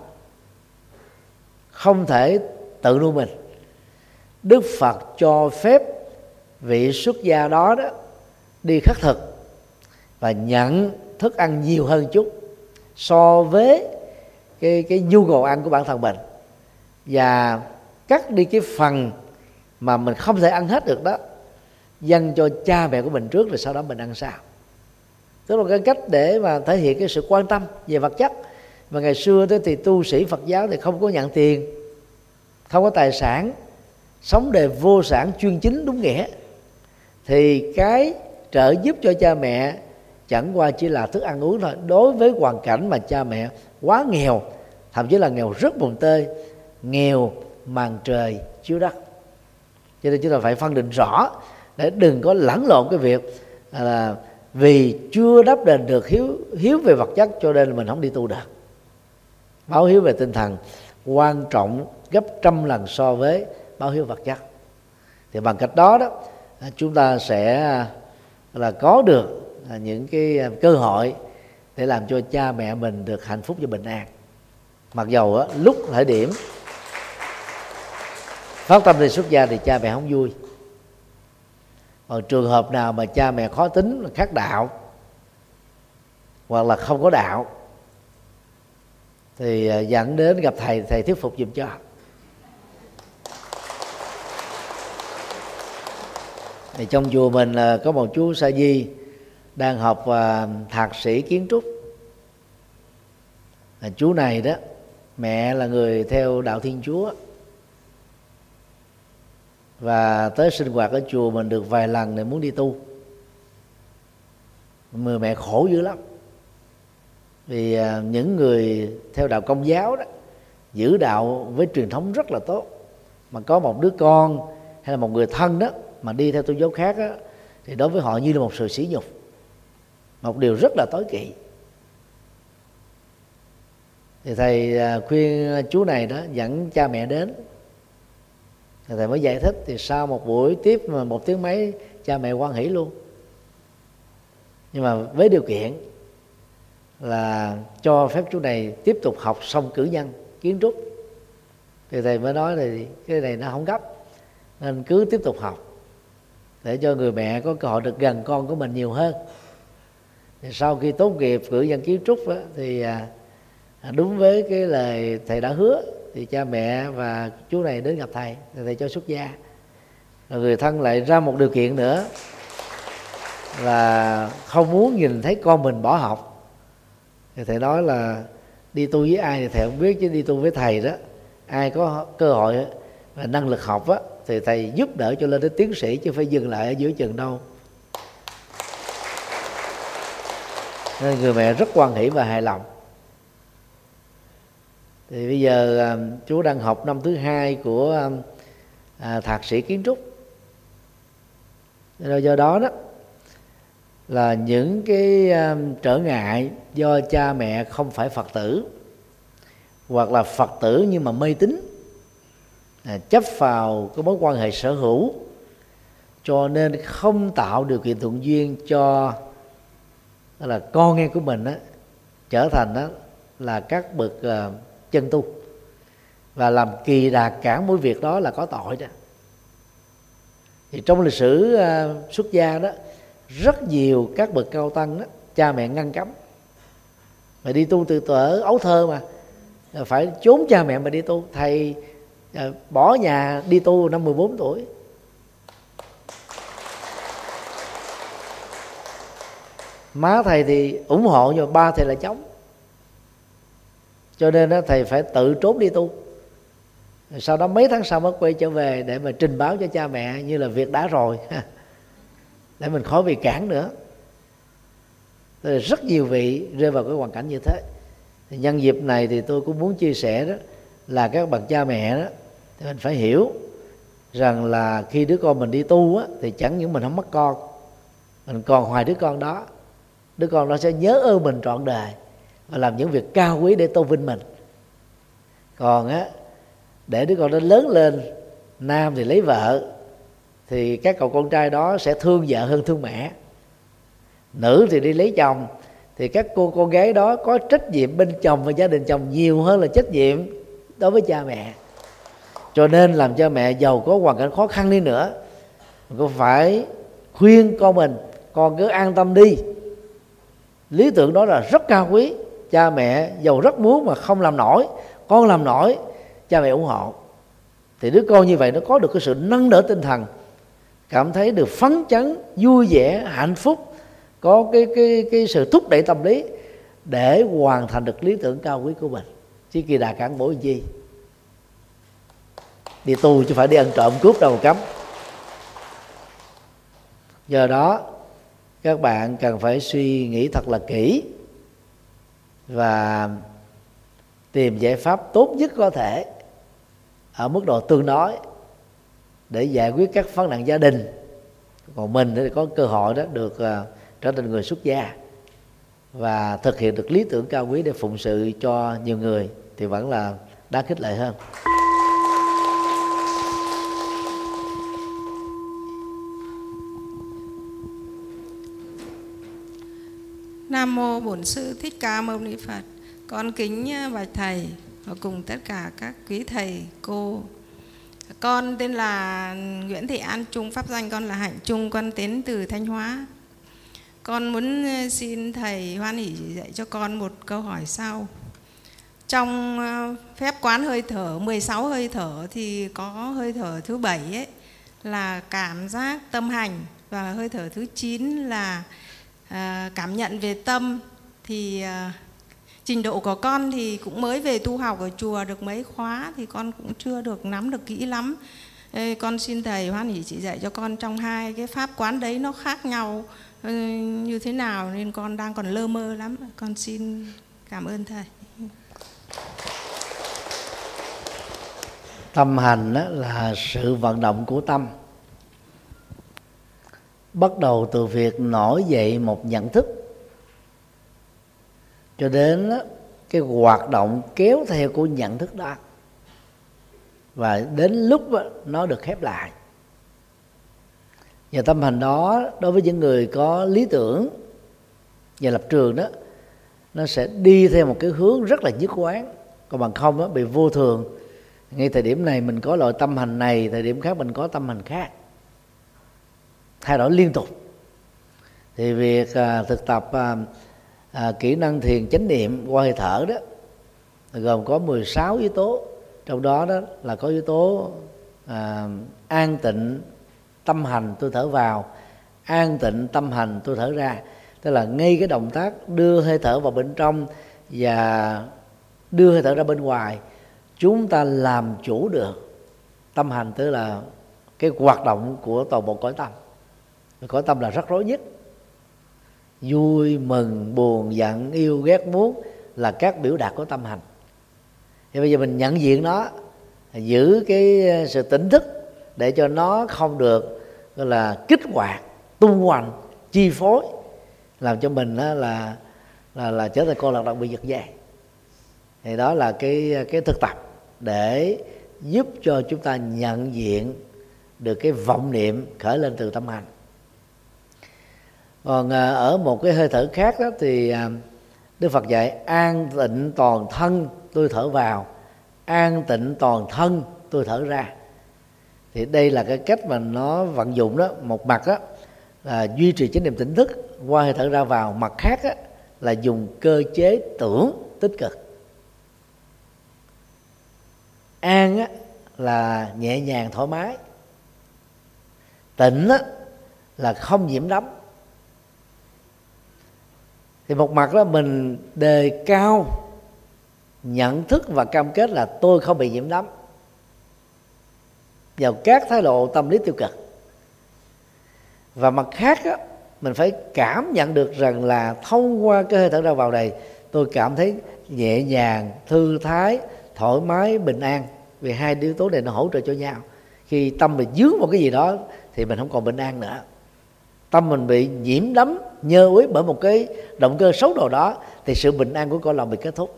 không thể tự nuôi mình, Đức Phật cho phép vị xuất gia đó đi khất thực và nhận thức ăn nhiều hơn chút so với cái nhu cầu ăn của bản thân mình, và cắt đi cái phần mà mình không thể ăn hết được đó, dâng cho cha mẹ của mình trước, rồi sau đó mình ăn sau. Tức là cái cách để mà thể hiện cái sự quan tâm về vật chất. Mà ngày xưa đó thì tu sĩ Phật giáo thì không có nhận tiền, không có tài sản, sống đời vô sản chuyên chính đúng nghĩa, thì cái trợ giúp cho cha mẹ chẳng qua chỉ là thức ăn uống thôi. Đối với hoàn cảnh mà cha mẹ quá nghèo, thậm chí là nghèo rất mồng tơi, nghèo màn trời chiếu đất, cho nên chúng ta phải phân định rõ để đừng có lẫn lộn cái việc là vì chưa đáp đền được hiếu về vật chất cho nên mình không đi tu được. Báo hiếu về tinh thần quan trọng gấp 100 lần so với báo hiếu vật chất. Thì bằng cách đó chúng ta sẽ là có được những cái cơ hội để làm cho cha mẹ mình được hạnh phúc và bình an. Mặc dầu lúc thời điểm phát tâm đi xuất gia thì cha mẹ không vui. Còn trường hợp nào mà cha mẹ khó tính, khác đạo hoặc là không có đạo, thì dẫn đến gặp thầy, thầy thuyết phục giùm cho. Thì trong chùa mình có một chú Sa Di đang học thạc sĩ kiến trúc. Chú này đó, mẹ là người theo đạo Thiên Chúa, và tới sinh hoạt ở chùa mình được vài lần để muốn đi tu. Người mẹ khổ dữ lắm, vì những người theo đạo Công giáo đó giữ đạo với truyền thống rất là tốt, mà có một đứa con hay là một người thân đó mà đi theo tôn giáo khác đó, thì đối với họ như là một sự sỉ nhục, một điều rất là tối kỵ. Thì thầy khuyên chú này đó dẫn cha mẹ đến, thì thầy mới giải thích. Thì sau một buổi tiếp mà 1 tiếng mấy, cha mẹ hoan hỉ luôn, nhưng mà với điều kiện là cho phép chú này tiếp tục học xong cử nhân kiến trúc. Thì thầy mới nói thì cái này nó không gấp, nên cứ tiếp tục học để cho người mẹ có cơ hội được gần con của mình nhiều hơn. Thì sau khi tốt nghiệp cử nhân kiến trúc đó, thì đúng với cái lời thầy đã hứa, thì cha mẹ và chú này đến gặp thầy, thầy cho xuất gia. Rồi người thân lại ra một điều kiện nữa là không muốn nhìn thấy con mình bỏ học. Thì thầy nói là đi tu với ai thì thầy không biết, chứ đi tu với thầy đó, ai có cơ hội và năng lực học á, thì thầy giúp đỡ cho lên đến tiến sĩ, chứ phải dừng lại ở giữa chừng đâu. Nên người mẹ rất hoan hỷ và hài lòng. Thì bây giờ chú đang học năm thứ 2 của thạc sĩ kiến trúc. Do đó đó là những cái trở ngại do cha mẹ không phải Phật tử, hoặc là Phật tử nhưng mà mê tín, chấp vào cái mối quan hệ sở hữu, cho nên không tạo điều kiện thuận duyên cho là con em của mình đó, trở thành đó là các bậc chân tu, và làm kỳ đà cản mỗi việc đó là có tội đó. Thì trong lịch sử xuất gia đó, rất nhiều các bậc cao tăng đó, cha mẹ ngăn cấm. Mà đi tu từ thuở ấu thơ mà phải trốn cha mẹ mà đi tu. Thầy bỏ nhà đi tu năm 14 tuổi. Má thầy thì ủng hộ, nhưng mà ba thầy là chống. Cho nên đó, thầy phải tự trốn đi tu. Sau đó mấy tháng sau mới quay trở về để mà trình báo cho cha mẹ như là việc đã rồi, để mình khỏi bị cản nữa. Rồi rất nhiều vị rơi vào cái hoàn cảnh như thế. Thì nhân dịp này thì tôi cũng muốn chia sẻ đó là các bậc cha mẹ đó, thì mình phải hiểu rằng là khi đứa con mình đi tu á, thì chẳng những mình không mất con, mình còn hoài đứa con đó. Đứa con đó sẽ nhớ ơn mình trọn đời và làm những việc cao quý để tôn vinh mình. Còn á, để đứa con đó lớn lên, nam thì lấy vợ, thì các cậu con trai đó sẽ thương vợ hơn thương mẹ. Nữ thì đi lấy chồng, thì các cô con gái đó có trách nhiệm bên chồng và gia đình chồng nhiều hơn là trách nhiệm đối với cha mẹ. Cho nên làm cha mẹ giàu có hoàn cảnh khó khăn đi nữa, mình cũng phải khuyên con mình, con cứ an tâm đi, lý tưởng đó là rất cao quý. Cha mẹ giàu rất muốn mà không làm nổi, con làm nổi, cha mẹ ủng hộ. Thì đứa con như vậy nó có được cái sự nâng đỡ tinh thần, cảm thấy được phấn chấn, vui vẻ, hạnh phúc, có cái sự thúc đẩy tâm lý để hoàn thành được lý tưởng cao quý của mình. Chứ kỳ đà cản bổ gì đi tu chứ phải đi ăn trộm cướp đâu mà cấm. Do đó các bạn cần phải suy nghĩ thật là kỹ và tìm giải pháp tốt nhất có thể ở mức độ tương đối để giải quyết các vấn nạn gia đình. Còn mình thì có cơ hội đó được trở thành người xuất gia và thực hiện được lý tưởng cao quý để phụng sự cho nhiều người thì vẫn là đáng khích lệ hơn. Nam mô Bổn Sư Thích Ca Mâu Ni Phật. Con kính bạch thầy và cùng tất cả các quý thầy cô. Con tên là Nguyễn Thị An Trung, pháp danh con là Hạnh Trung, con đến từ Thanh Hóa. Con muốn xin thầy hoan hỷ dạy cho con một câu hỏi sau. trong phép quán hơi thở 16 hơi thở thì có hơi thở thứ 7 ấy là cảm giác tâm hành, và hơi thở thứ 9 là cảm nhận về tâm. Thì trình độ của con thì cũng mới về tu học ở chùa được mấy khóa thì con cũng chưa được nắm được kỹ lắm. Con xin thầy hoan hỷ chỉ dạy cho con trong hai cái pháp quán đấy nó khác nhau như thế nào, nên con đang còn lơ mơ lắm. Con xin cảm ơn thầy. Tâm hành là sự vận động của tâm, bắt đầu từ việc nổi dậy một nhận thức cho đến cái hoạt động kéo theo của nhận thức đó, và đến lúc nó được khép lại. Và tâm hành đó đối với những người có lý tưởng và lập trường đó, nó sẽ đi theo một cái hướng rất là nhất quán. Còn bằng không bị vô thường. Ngay thời điểm này mình có loại tâm hành này, thời điểm khác mình có tâm hành khác, thay đổi liên tục. Thì việc thực tập kỹ năng thiền chánh niệm qua hơi thở đó gồm có 16 yếu tố. Trong đó là có yếu tố an tịnh tâm hành tôi thở vào, an tịnh tâm hành tôi thở ra. Tức là ngay cái động tác đưa hơi thở vào bên trong và đưa hơi thở ra bên ngoài, chúng ta làm chủ được tâm hành, tức là cái hoạt động của toàn bộ cõi tâm. Cõi tâm là rắc rối nhất. Vui, mừng, buồn, giận, yêu, ghét, muốn là các biểu đạt của tâm hành. Thì bây giờ mình nhận diện nó, giữ cái sự tỉnh thức để cho nó không được gọi là kích hoạt, tung hoành, chi phối, làm cho mình là trở thành con lợn đặc biệt giật dây. Thì đó là cái thực tập để giúp cho chúng ta nhận diện được cái vọng niệm khởi lên từ tâm hành. Còn ở một cái hơi thở khác đó thì Đức Phật dạy an tịnh toàn thân tôi thở vào, an tịnh toàn thân tôi thở ra. Thì đây là cái cách mà nó vận dụng đó. Một mặt đó là duy trì chánh niệm tỉnh thức qua hơi thở ra vào, mặt khác đó là dùng cơ chế tưởng tích cực. An á, là nhẹ nhàng thoải mái, tịnh á, là không nhiễm đắm. Thì một mặt đó mình đề cao nhận thức và cam kết là tôi không bị nhiễm đắm vào các thái độ tâm lý tiêu cực. Và mặt khác đó, mình phải cảm nhận được rằng là thông qua cái hơi thở ra vào này, tôi cảm thấy nhẹ nhàng, thư thái, thoải mái, bình an. Vì hai yếu tố này nó hỗ trợ cho nhau. Khi tâm mình dướng một cái gì đó thì mình không còn bình an nữa. Tâm mình bị nhiễm đắm, nhơ uế bởi một cái động cơ xấu nào đó thì sự bình an của con lòng bị kết thúc.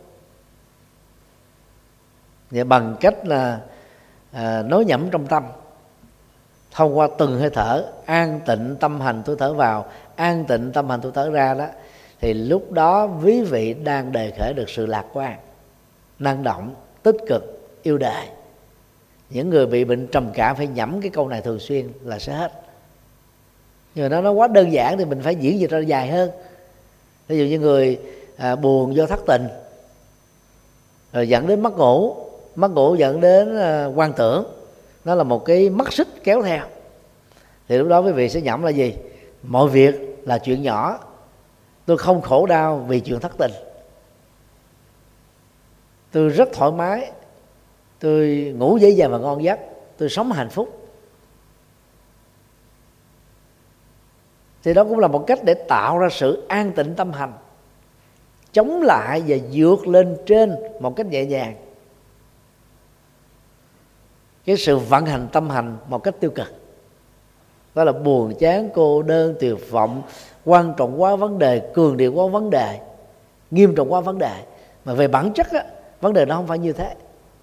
Và bằng cách là nói nhẩm trong tâm, thông qua từng hơi thở, an tịnh tâm hành tôi thở vào, an tịnh tâm hành tôi thở ra đó, thì lúc đó quý vị đang đề khởi được sự lạc quan, năng động, tích cực, yêu đời. Những người bị bệnh trầm cảm phải nhẩm cái câu này thường xuyên là sẽ hết. Nhưng mà nó quá đơn giản thì mình phải diễn dịch ra dài hơn. Ví dụ như người buồn do thất tình rồi dẫn đến mất ngủ dẫn đến quan tưởng, nó là một cái mắt xích kéo theo. Thì lúc đó quý vị sẽ nhẩm là gì? Mọi việc là chuyện nhỏ, tôi không khổ đau vì chuyện thất tình, tôi rất thoải mái, tôi ngủ dễ dàng và ngon giấc, tôi sống hạnh phúc. Thì đó cũng là một cách để tạo ra sự an tịnh tâm hành, chống lại và vượt lên trên một cách nhẹ nhàng cái sự vận hành tâm hành một cách tiêu cực. Đó là buồn chán, cô đơn, tuyệt vọng, quan trọng quá vấn đề, cường điệu quá vấn đề, nghiêm trọng quá vấn đề. Mà về bản chất á, vấn đề nó không phải như thế.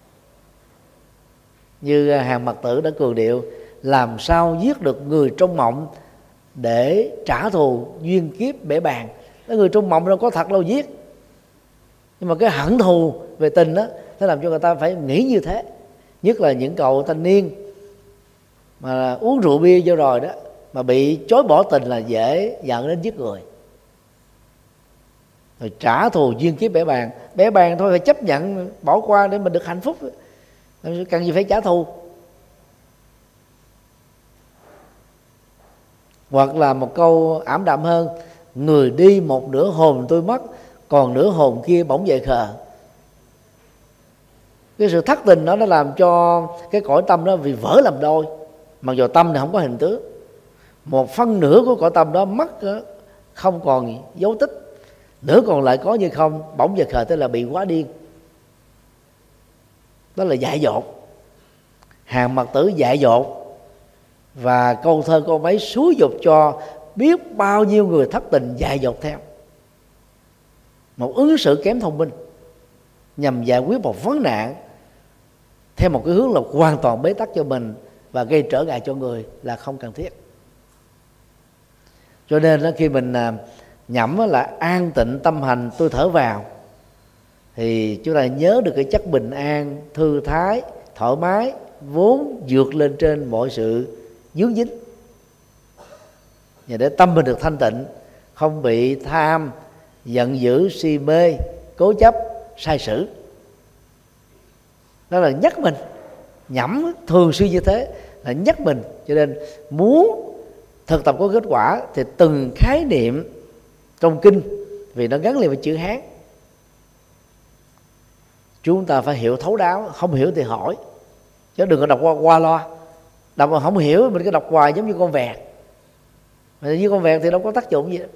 Như Hàng Mật Tử đã cường điệu, làm sao giết được người trong mộng để trả thù duyên kiếp bể bàng. Cái người trong mộng đâu có thật đâu giết, nhưng mà cái hận thù về tình đó nó làm cho người ta phải nghĩ như thế. Nhất là những cậu thanh niên mà uống rượu bia vô rồi đó, mà bị chối bỏ tình là dễ giận đến giết người. rồi trả thù duyên kiếp bẻ bàng thôi, phải chấp nhận bỏ qua để mình được hạnh phúc, cần gì phải trả thù. Hoặc là một câu ảm đạm hơn: người đi một nửa hồn tôi mất, còn nửa hồn kia bỗng dậy khờ. Cái sự thất tình đó nó làm cho cái cõi tâm đó vì vỡ làm đôi. Mặc dù tâm này không có hình tướng, một phân nửa của cõi tâm đó mất đó, không còn dấu tích, nửa còn lại có như không, bỗng dậy khờ, tức là bị quá điên. Đó là dại dột. Hàng Mật Tử dại dột, và câu thơ câu mấy xúi dục cho biết bao nhiêu người thất tình dại dột theo. Một ứng xử kém thông minh nhằm giải quyết một vấn nạn theo một cái hướng là hoàn toàn bế tắc cho mình và gây trở ngại cho người là không cần thiết. Cho nên khi mình nhẩm là an tịnh tâm hành tôi thở vào, thì chúng ta nhớ được cái chất bình an, thư thái, thoải mái vốn vượt lên trên mọi sự dướng dính, và để tâm mình được thanh tịnh, không bị tham, giận dữ, si mê, cố chấp, sai sử. Đó là nhắc mình, nhẩm thường xuyên như thế là nhắc mình. Cho nên muốn thực tập có kết quả thì từng khái niệm trong kinh, vì nó gắn liền với chữ Hán, chúng ta phải hiểu thấu đáo. Không hiểu thì hỏi, chứ đừng có đọc qua loa. Đọc mà không hiểu mình cứ đọc hoài giống như con vẹt. Mà như con vẹt thì đâu có tác dụng gì đó.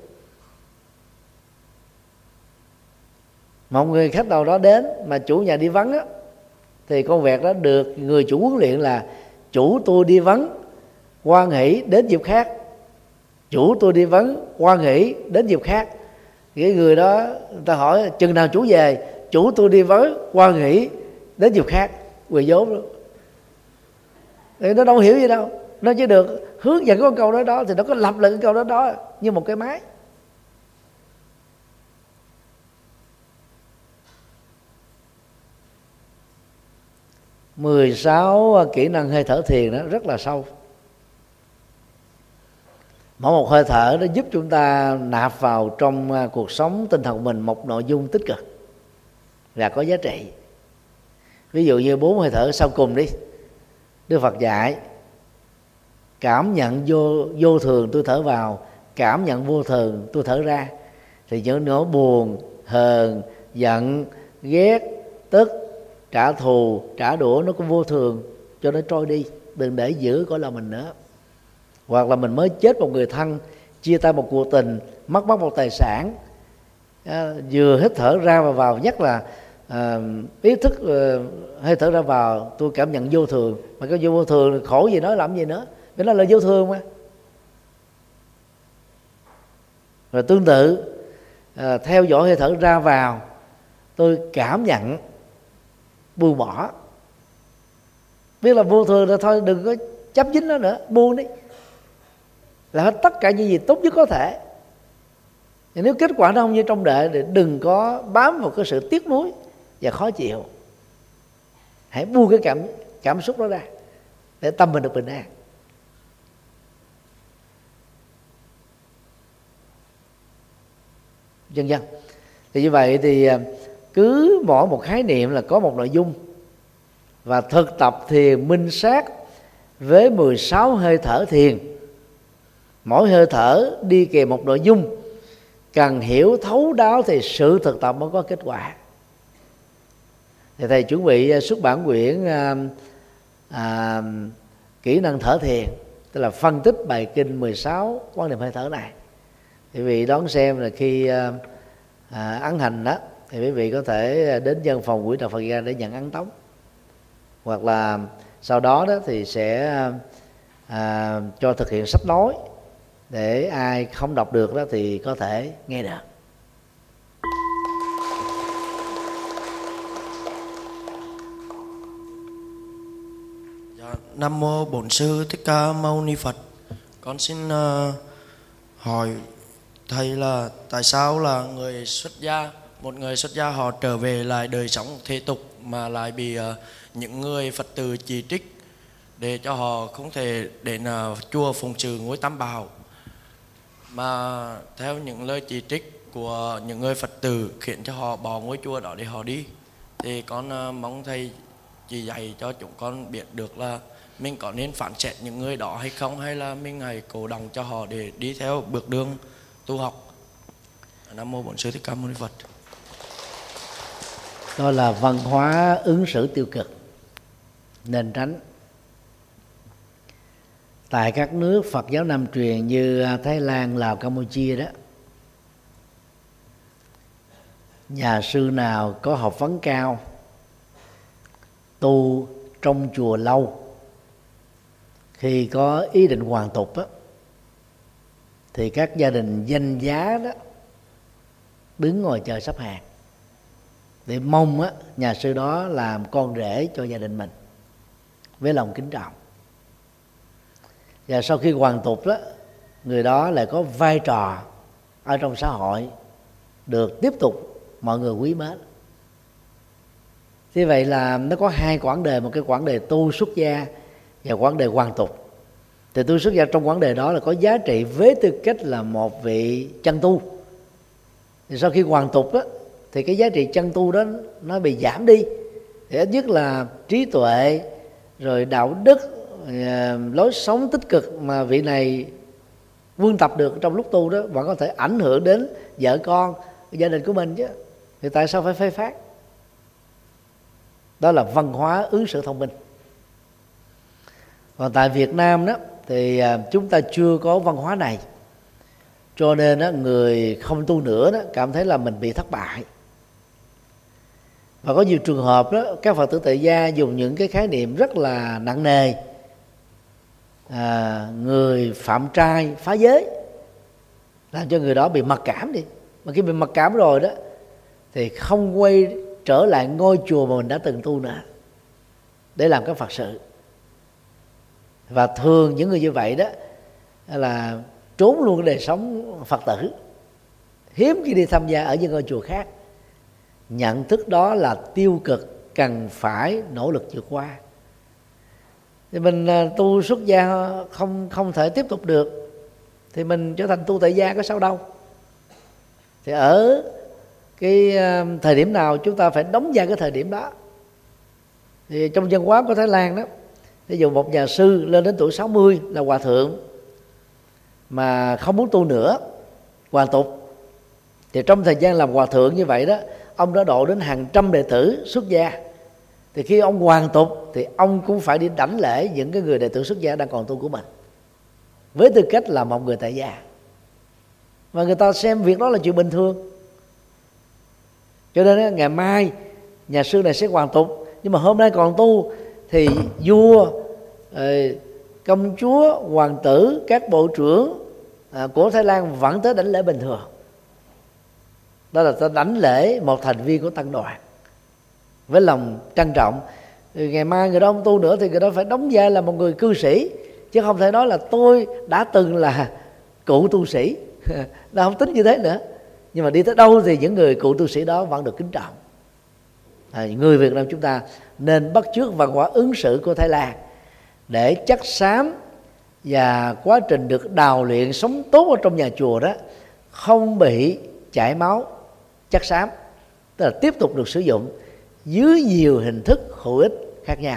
Một người khách nào đó đến mà chủ nhà đi vắng á, thì con vẹt đó được người chủ huấn luyện là: chủ tôi đi vắng, hoan hỷ đến dịp khác. Chủ tôi đi vắng, hoan hỷ đến dịp khác. Cái người đó người ta hỏi chừng nào chủ về? Chủ tôi đi vắng, hoan hỷ đến dịp khác. Quỳ vốn luôn. Thì nó đâu hiểu gì đâu, nó chỉ được hướng dẫn con câu đó thì nó có lặp lại cái câu đó như một cái máy. Mười 16 kỹ năng hơi thở thiền đó rất là sâu. Mỗi một hơi thở nó giúp chúng ta nạp vào trong cuộc sống tinh thần của mình một nội dung tích cực và có giá trị. Ví dụ như 4 hơi thở sau cùng đi, Đức Phật dạy cảm nhận vô thường tôi thở vào, cảm nhận vô thường tôi thở ra. Thì những nỗi buồn, hờn, giận, ghét, tức, trả thù, trả đũa nó cũng vô thường, cho nó trôi đi, đừng để giữ cõi lòng mình nữa. Hoặc là mình mới chết một người thân, chia tay một cuộc tình, mất một tài sản, vừa hít thở ra và vào, nhất là ý thức hơi thở ra vào tôi cảm nhận vô thường. Mà cái vô thường khổ gì nói làm gì nữa, cái đó là vô thường mà. Rồi tương tự theo dõi hơi thở ra vào, tôi cảm nhận buông bỏ. Biết là vô thường rồi thôi, đừng có chấp dính nó nữa, buông đi, là hết tất cả những gì tốt nhất có thể. Và nếu kết quả nó không như trong đợi thì đừng có bám vào cái sự tiếc nuối và khó chịu. Hãy buông cái cảm xúc đó ra để tâm mình được bình an. Vân vân. Thì như vậy thì cứ mỗi một khái niệm là có một nội dung, và thực tập thiền minh sát với 16 hơi thở thiền. Mỗi hơi thở đi kèm một nội dung, cần hiểu thấu đáo thì sự thực tập mới có kết quả. Thì thầy chuẩn bị xuất bản quyển kỹ năng thở thiền, tức là phân tích bài kinh 16 quan niệm hơi thở này. Thì quý vị đón xem là khi ấn hành đó, thì quý vị có thể đến văn phòng Quỹ Đạo Phật Gia để nhận ấn tống, hoặc là sau đó thì sẽ cho thực hiện sách nói, để ai không đọc được đó thì có thể nghe được. Nam mô Bổn Sư Thích Ca Mâu Ni Phật. Con xin hỏi thầy là tại sao là một người xuất gia họ trở về lại đời sống thế tục mà lại bị những người Phật tử chỉ trích để cho họ không thể đến chùa phụng sự ngôi Tam Bảo, mà theo những lời chỉ trích của những người Phật tử khiến cho họ bỏ ngôi chùa đó để họ đi. Thì con mong thầy chỉ dạy cho chúng con biết được là mình có nên phán xét những người đó hay không, hay là mình hãy cổ động cho họ để đi theo bước đường tu học. Nam mô Bổn Sư Thích Ca Mâu Ni Phật. Đó là văn hóa ứng xử tiêu cực nên tránh. Tại các nước Phật giáo Nam truyền như Thái Lan, Lào, Campuchia đó, nhà sư nào có học vấn cao, tu trong chùa lâu, khi có ý định hoàn tục á, thì các gia đình danh giá đó đứng ngồi chờ sắp hàng để mong á, nhà sư đó làm con rể cho gia đình mình với lòng kính trọng. Và sau khi hoàn tục đó, người đó lại có vai trò ở trong xã hội, được tiếp tục mọi người quý mến. Thế vậy là nó có hai quãng đời, một cái quãng đời tu xuất gia và quãng đời hoàn tục. Thì tu xuất gia trong quãng đời đó là có giá trị với tư cách là một vị chân tu. Thì sau khi hoàn tục đó, thì cái giá trị chân tu đó nó bị giảm đi. Thì ít nhất là trí tuệ, rồi đạo đức, lối sống tích cực mà vị này quân tập được trong lúc tu đó vẫn có thể ảnh hưởng đến vợ con, gia đình của mình chứ. Thì tại sao phải phê phán? Đó là văn hóa ứng xử thông minh. Còn tại Việt Nam đó thì chúng ta chưa có văn hóa này, cho nên đó, người không tu nữa đó cảm thấy là mình bị thất bại. Và có nhiều trường hợp đó, các Phật tử tại gia dùng những cái khái niệm rất là nặng nề, người phạm trai phá giới, làm cho người đó bị mặc cảm đi. Mà khi bị mặc cảm rồi đó thì không quay trở lại ngôi chùa mà mình đã từng tu nữa để làm cái Phật sự. Và thường những người như vậy đó là trốn luôn cái đời sống Phật tử, hiếm khi đi tham gia ở những ngôi chùa khác. Nhận thức đó là tiêu cực, cần phải nỗ lực vượt qua. Thì mình tu xuất gia không thể tiếp tục được, thì mình trở thành tu tại gia có sao đâu. Thì ở cái thời điểm nào chúng ta phải đóng vai cái thời điểm đó. Thì trong văn hóa của Thái Lan đó, ví dụ một nhà sư lên đến tuổi 60 là hòa thượng mà không muốn tu nữa, hoàn tục, thì trong thời gian làm hòa thượng như vậy đó, ông đã độ đến hàng trăm đệ tử xuất gia. Thì khi ông hoàn tục thì ông cũng phải đi đảnh lễ những cái người đệ tử xuất gia đang còn tu của mình, với tư cách là một người tại gia. Và người ta xem việc đó là chuyện bình thường. Cho nên ngày mai nhà sư này sẽ hoàn tục, nhưng mà hôm nay còn tu, thì vua, công chúa, hoàng tử, các bộ trưởng của Thái Lan vẫn tới đảnh lễ bình thường. Đó là ta đảnh lễ một thành viên của tăng đoàn với lòng trân trọng. Thì ngày mai người đó không tu nữa thì người đó phải đóng vai là một người cư sĩ, chứ không thể nói là tôi đã từng là cụ tu sĩ. Nó không tính như thế nữa. Nhưng mà đi tới đâu thì những người cụ tu sĩ đó vẫn được kính trọng. Người Việt Nam chúng ta nên bắt chước văn hóa ứng xử của Thái Lan để chắc xám và quá trình được đào luyện sống tốt ở trong nhà chùa đó không bị chảy máu chắc xám, tức là tiếp tục được sử dụng dưới nhiều hình thức hữu ích khác nhau.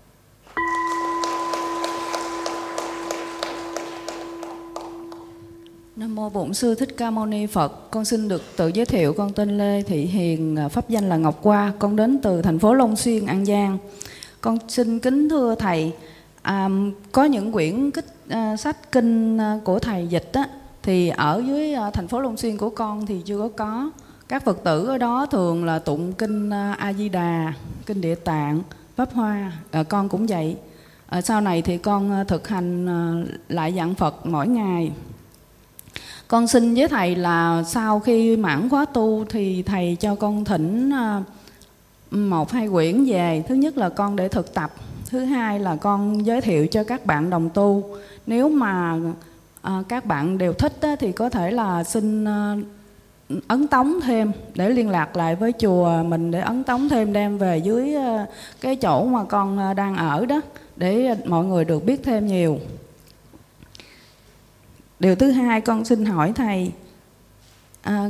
Nam mô Bổn Sư Thích Ca Mâu Ni Phật. Con xin được tự giới thiệu, con tên Lê Thị Hiền, pháp danh là Ngọc Hoa. Con đến từ thành phố Long Xuyên, An Giang. Con xin kính thưa thầy, có những quyển sách kinh của thầy dịch á, thì ở dưới thành phố Long Xuyên của con thì chưa có. Các Phật tử ở đó thường là tụng kinh A Di Đà, kinh Địa Tạng, Pháp Hoa. Con cũng vậy. Sau này thì con thực hành lại dặn Phật mỗi ngày. Con xin với thầy là sau khi mãn khóa tu thì thầy cho con thỉnh 1-2 quyển về. Thứ nhất là con để thực tập, thứ hai là con giới thiệu cho các bạn đồng tu. Nếu mà các bạn đều thích thì có thể là xin ấn tống thêm để liên lạc lại với chùa mình để ấn tống thêm đem về dưới cái chỗ mà con đang ở đó, để mọi người được biết thêm nhiều. Điều thứ hai con xin hỏi thầy,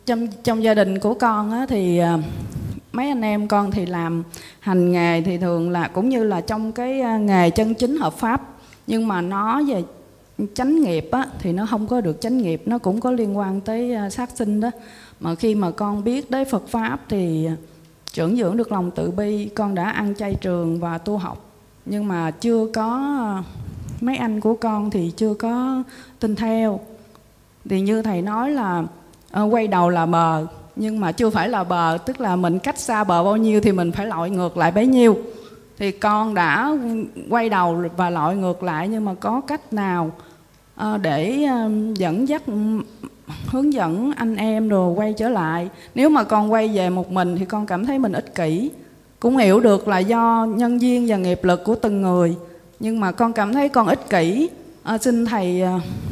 trong gia đình của con á, thì mấy anh em con thì làm hành nghề thì thường là cũng như là trong cái nghề chân chính hợp pháp, nhưng mà nó về chánh nghiệp á, thì nó không có được chánh nghiệp, nó cũng có liên quan tới sát sinh đó. Mà khi mà con biết đến Phật Pháp thì trưởng dưỡng được lòng từ bi, con đã ăn chay trường và tu học. Nhưng mà chưa có, mấy anh của con thì chưa có tin theo. Thì như thầy nói là quay đầu là bờ, nhưng mà chưa phải là bờ, tức là mình cách xa bờ bao nhiêu thì mình phải lội ngược lại bấy nhiêu. Thì con đã quay đầu và lội ngược lại, nhưng mà có cách nào để dẫn dắt, hướng dẫn anh em rồi quay trở lại? Nếu mà con quay về một mình thì con cảm thấy mình ích kỷ. Cũng hiểu được là do nhân duyên và nghiệp lực của từng người, nhưng mà con cảm thấy con ích kỷ. Xin thầy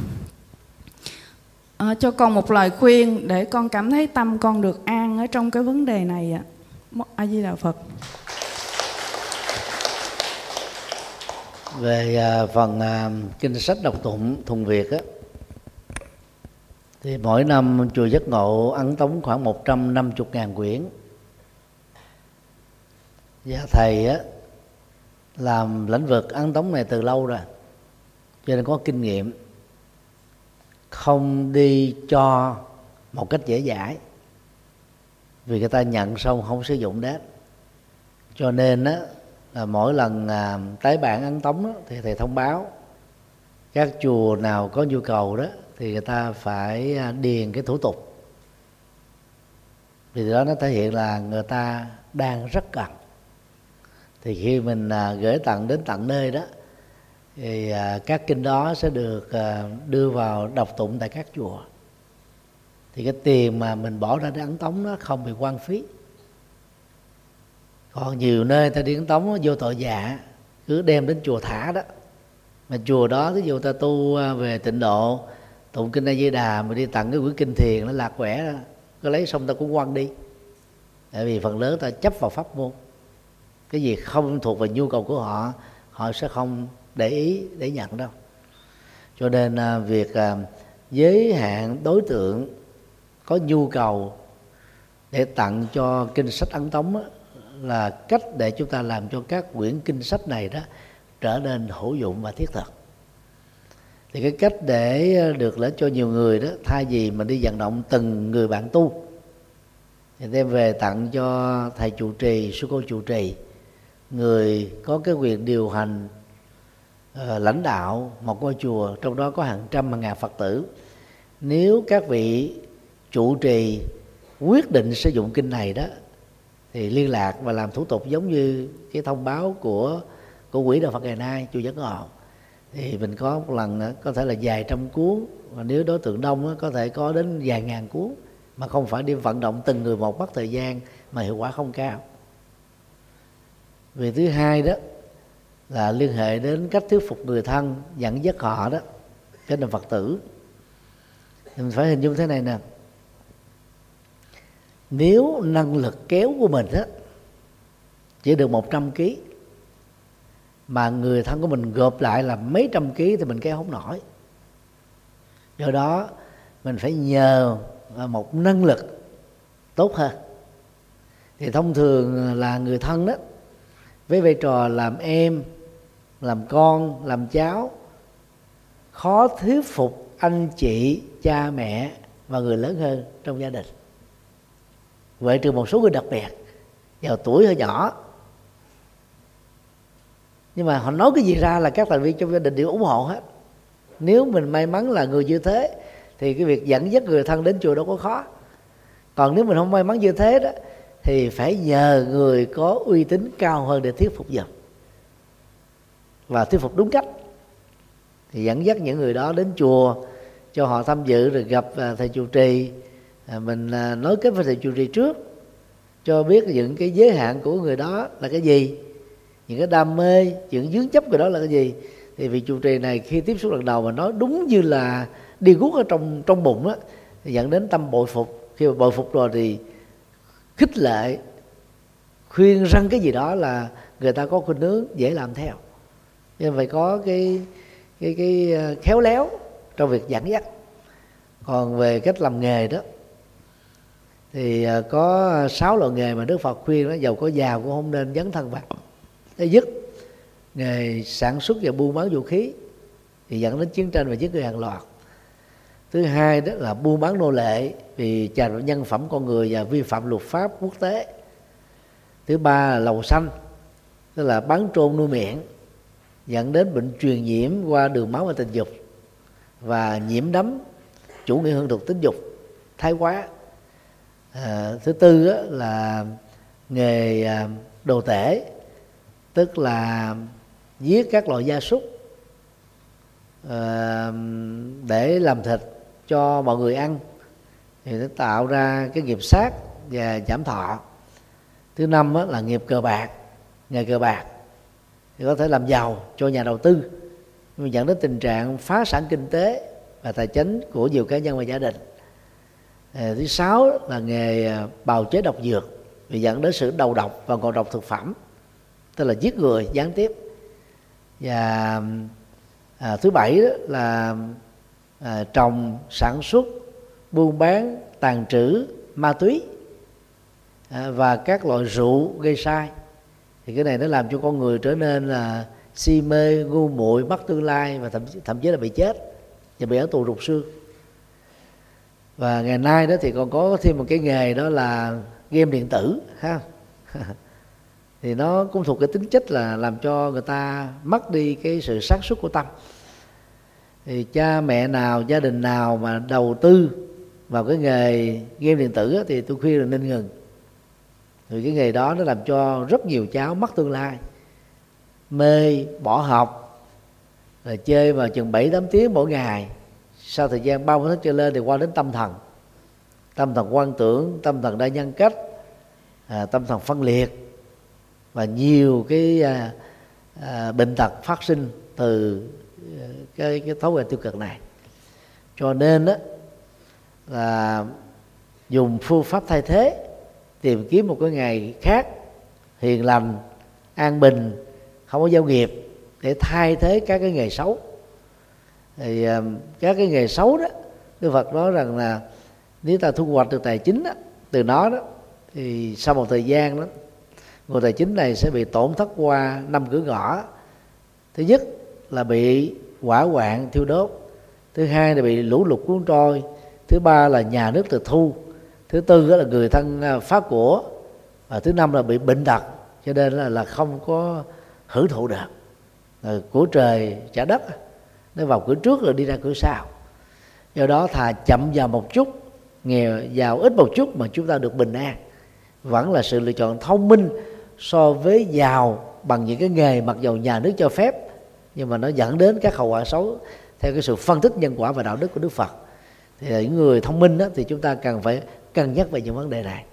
cho con một lời khuyên để con cảm thấy tâm con được an ở trong cái vấn đề này ạ. A Di Đà Phật. Về phần kinh sách đọc tụng thuần Việt á, thì mỗi năm chùa Giác Ngộ ấn tống khoảng 150.000 quyển. Và thầy á làm lĩnh vực ấn tống này từ lâu rồi, cho nên có kinh nghiệm, không đi cho một cách dễ dãi, vì người ta nhận xong không sử dụng đến. Cho nên á là mỗi lần tái bản ấn tống đó, thì thầy thông báo các chùa nào có nhu cầu đó thì người ta phải điền cái thủ tục, vì đó nó thể hiện là người ta đang rất cần. Thì khi mình gửi tặng đến tận nơi đó thì các kinh đó sẽ được đưa vào đọc tụng tại các chùa. Thì cái tiền mà mình bỏ ra để ấn tống nó không bị hoang phí. Còn nhiều nơi ta đi ấn tống vô tội dạ, cứ đem đến chùa thả đó. Mà chùa đó ví dụ ta tu về tịnh độ, tụng kinh A Di Đà mà đi tặng cái quyển kinh thiền nó lạc quẻ đó, cứ lấy xong ta cũng quăng đi. Tại vì phần lớn ta chấp vào pháp môn, cái gì không thuộc về nhu cầu của họ, họ sẽ không để ý để nhận đâu. Cho nên việc giới hạn đối tượng có nhu cầu để tặng cho kinh sách ấn tống á, là cách để chúng ta làm cho các quyển kinh sách này đó trở nên hữu dụng và thiết thực. Thì cái cách để được lợi cho nhiều người đó, thay vì mình đi vận động từng người bạn tu thì đem về tặng cho thầy trụ trì, sư cô trụ trì, người có cái quyền điều hành lãnh đạo một ngôi chùa, trong đó có hàng trăm hàng ngàn Phật tử. Nếu các vị trụ trì quyết định sử dụng kinh này đó thì liên lạc và làm thủ tục giống như cái thông báo của quỹ đạo Phật ngày nay chùa Giác Ngộ. Thì mình có một lần có thể là vài trăm cuốn, và nếu đối tượng đông có thể có đến vài ngàn cuốn, mà không phải đi vận động từng người một, mất thời gian mà hiệu quả không cao. Việc thứ hai đó là liên hệ đến cách thuyết phục người thân, dẫn dắt họ đó trở thành Phật tử. Thì mình phải hình dung thế này nè: nếu năng lực kéo của mình á chỉ được 100 kg, mà người thân của mình gộp lại là mấy trăm ký thì mình kéo không nổi. Do đó mình phải nhờ một năng lực tốt hơn. Thì thông thường là người thân đó, với vai trò làm em, làm con, làm cháu, khó thuyết phục anh chị, cha mẹ và người lớn hơn trong gia đình. Vậy trừ một số người đặc biệt vào tuổi hơi nhỏ, nhưng mà họ nói cái gì ra là các thành viên trong gia đình đều ủng hộ hết. Nếu mình may mắn là người như thế thì cái việc dẫn dắt người thân đến chùa đâu có khó. Còn nếu mình không may mắn như thế đó thì phải nhờ người có uy tín cao hơn để thuyết phục giùm, và thuyết phục đúng cách. Thì dẫn dắt những người đó đến chùa cho họ tham dự, rồi gặp thầy trụ trì, mình nói kết với thầy trụ trì trước, cho biết những cái giới hạn của người đó là cái gì, những cái đam mê, những dướng chấp của đó là cái gì. Thì vị trụ trì này khi tiếp xúc lần đầu mà nói đúng như là đi guốc ở trong bụng á, thì dẫn đến tâm bội phục. Khi mà bội phục rồi thì khích lệ, khuyên răn cái gì đó là người ta có khuynh hướng dễ làm theo. Nên phải có cái khéo léo trong việc dẫn dắt. Còn về cách làm nghề đó thì có 6 loại nghề mà Đức Phật khuyên đó, giàu có giàu cũng không nên dấn thân vào. Thứ nhất, nghề sản xuất và buôn bán vũ khí thì dẫn đến chiến tranh và giết người hàng loạt. Thứ hai đó là buôn bán nô lệ vì trà đạp nhân phẩm con người và vi phạm luật pháp quốc tế. Thứ ba là lầu xanh, tức là bán trôn nuôi miệng, dẫn đến bệnh truyền nhiễm qua đường máu và tình dục, và nhiễm đắm chủ nghĩa hưởng thụ tính dục thái quá. Thứ tư là nghề đồ tể, tức là giết các loại gia súc để làm thịt cho mọi người ăn, thì nó tạo ra cái nghiệp sát và giảm thọ. Thứ năm là nghiệp cờ bạc, nghề cờ bạc thì có thể làm giàu cho nhà đầu tư, nhưng mà dẫn đến tình trạng phá sản kinh tế và tài chính của nhiều cá nhân và gia đình. Thứ sáu là nghề bào chế độc dược, vì dẫn đến sự đầu độc và ngộ độc thực phẩm, tức là giết người gián tiếp. Và thứ bảy đó là trồng, sản xuất, buôn bán, tàng trữ ma túy và các loại rượu gây sai. Thì cái này nó làm cho con người trở nên là si mê, ngu muội, mất tương lai, và thậm chí là bị chết và bị ở tù rục xương. Và ngày nay đó thì còn có thêm một cái nghề, đó là game điện tử ha. Thì nó cũng thuộc cái tính chất là làm cho người ta mất đi cái sự sáng suốt của tâm. Thì cha mẹ nào, gia đình nào mà đầu tư vào cái nghề game điện tử thì tôi khuyên là nên ngừng. Vì cái nghề đó nó làm cho rất nhiều cháu mất tương lai, mê, bỏ học, rồi chơi vào chừng 7-8 tiếng mỗi ngày. Sau thời gian 30 tháng trở lên thì qua đến tâm thần quan tưởng, tâm thần đa nhân cách, tâm thần phân liệt, và nhiều cái bệnh tật phát sinh từ cái thói quen tiêu cực này. Cho nên đó là dùng phương pháp thay thế, tìm kiếm một cái ngày khác hiền lành, an bình, không có giao nghiệp, để thay thế các cái nghề xấu. Thì các cái nghề xấu đó, Đức Phật nói rằng là nếu ta thu hoạch được tài chính đó, từ nó đó, thì sau một thời gian đó, nguồn tài chính này sẽ bị tổn thất qua 5 cửa ngõ. Thứ nhất là bị hỏa hoạn thiêu đốt, thứ hai là bị lũ lụt cuốn trôi, thứ ba là nhà nước tịch thu, thứ tư là người thân phá của, và thứ năm là bị bệnh tật, cho nên là không có hưởng thụ được. Của trời trả đất, nó vào cửa trước rồi đi ra cửa sau. Do đó thà chậm vào một chút, nghèo giàu ít một chút mà chúng ta được bình an, vẫn là sự lựa chọn thông minh so với giàu bằng những cái nghề mặc dầu nhà nước cho phép, nhưng mà nó dẫn đến các hậu quả xấu theo cái sự phân tích nhân quả và đạo đức của Đức Phật. Thì những người thông minh đó, thì chúng ta cần phải cân nhắc về những vấn đề này.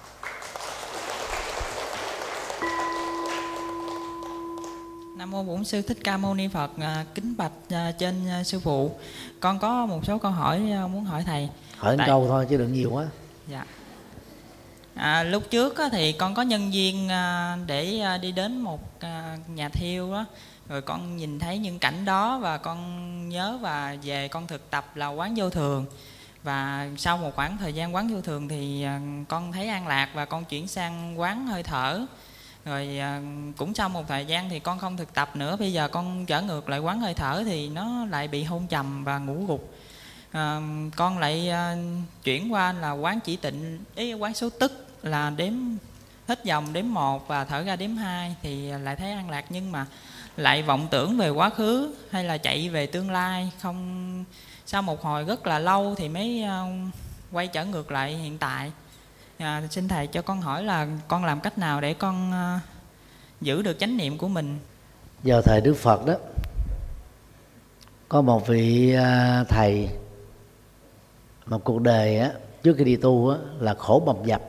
Nam mô Bổn Sư Thích Ca Mâu Ni Phật. Kính bạch trên sư phụ, con có một số câu hỏi muốn hỏi thầy. Hỏi một câu thôi chứ đừng nhiều quá. Dạ. Lúc trước thì con có nhân duyên để đi đến một nhà thiêu đó, rồi con nhìn thấy những cảnh đó và con nhớ và về con thực tập là quán vô thường. Và sau một khoảng thời gian quán vô thường thì con thấy an lạc và con chuyển sang quán hơi thở. Rồi cũng sau một thời gian thì con không thực tập nữa, bây giờ con trở ngược lại quán hơi thở thì nó lại bị hôn trầm và ngủ gục. Con lại chuyển qua là quán chỉ tịnh, quán số tức là đếm hít vòng đếm 1 và thở ra đếm 2 thì lại thấy an lạc, nhưng mà lại vọng tưởng về quá khứ hay là chạy về tương lai. Không, sau một hồi rất là lâu thì mới quay trở ngược lại hiện tại. Xin thầy cho con hỏi là con làm cách nào để con giữ được chánh niệm của mình? Vào thời Đức Phật đó, có một vị thầy mà cuộc đời á, trước khi đi tu á, là khổ bầm dập.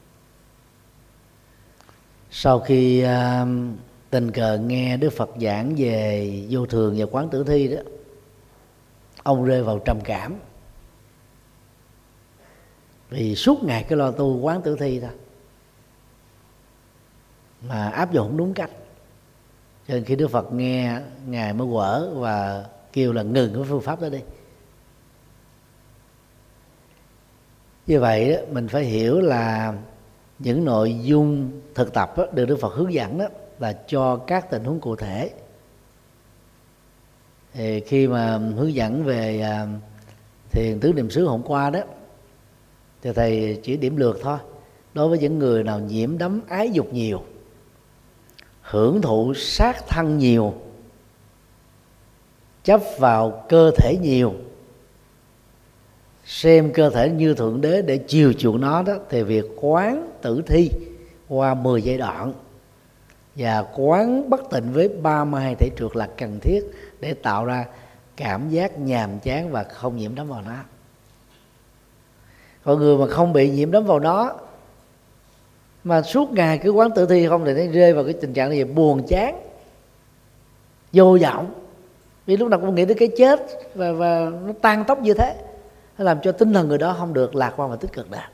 Sau khi tình cờ nghe Đức Phật giảng về vô thường và quán tử thi đó, ông rơi vào trầm cảm, vì suốt ngày cái lo tu quán tử thi thôi mà áp dụng không đúng cách. Cho nên khi Đức Phật nghe, Ngài mới quở và kêu là ngừng cái phương pháp đó đi. Như vậy mình phải hiểu là những nội dung thực tập được Đức Phật hướng dẫn đó là cho các tình huống cụ thể. Thì khi mà hướng dẫn về thiền tứ niệm xứ hôm qua đó, thì thầy chỉ điểm lược thôi. Đối với những người nào nhiễm đắm ái dục nhiều, hưởng thụ sát thân nhiều, chấp vào cơ thể nhiều, xem cơ thể như thượng đế để chiều chuộng nó đó, thì việc quán tử thi qua 10 giai đoạn và quán bất tịnh với 32 thể trượt là cần thiết để tạo ra cảm giác nhàm chán và không nhiễm đắm vào nó. Còn người mà không bị nhiễm đắm vào nó mà suốt ngày cứ quán tử thi không, thì nó rơi vào cái tình trạng gì? Buồn chán, vô vọng, vì lúc nào cũng nghĩ đến cái chết và nó tan tóc như thế, nó làm cho tinh thần người đó không được lạc quan và tích cực được.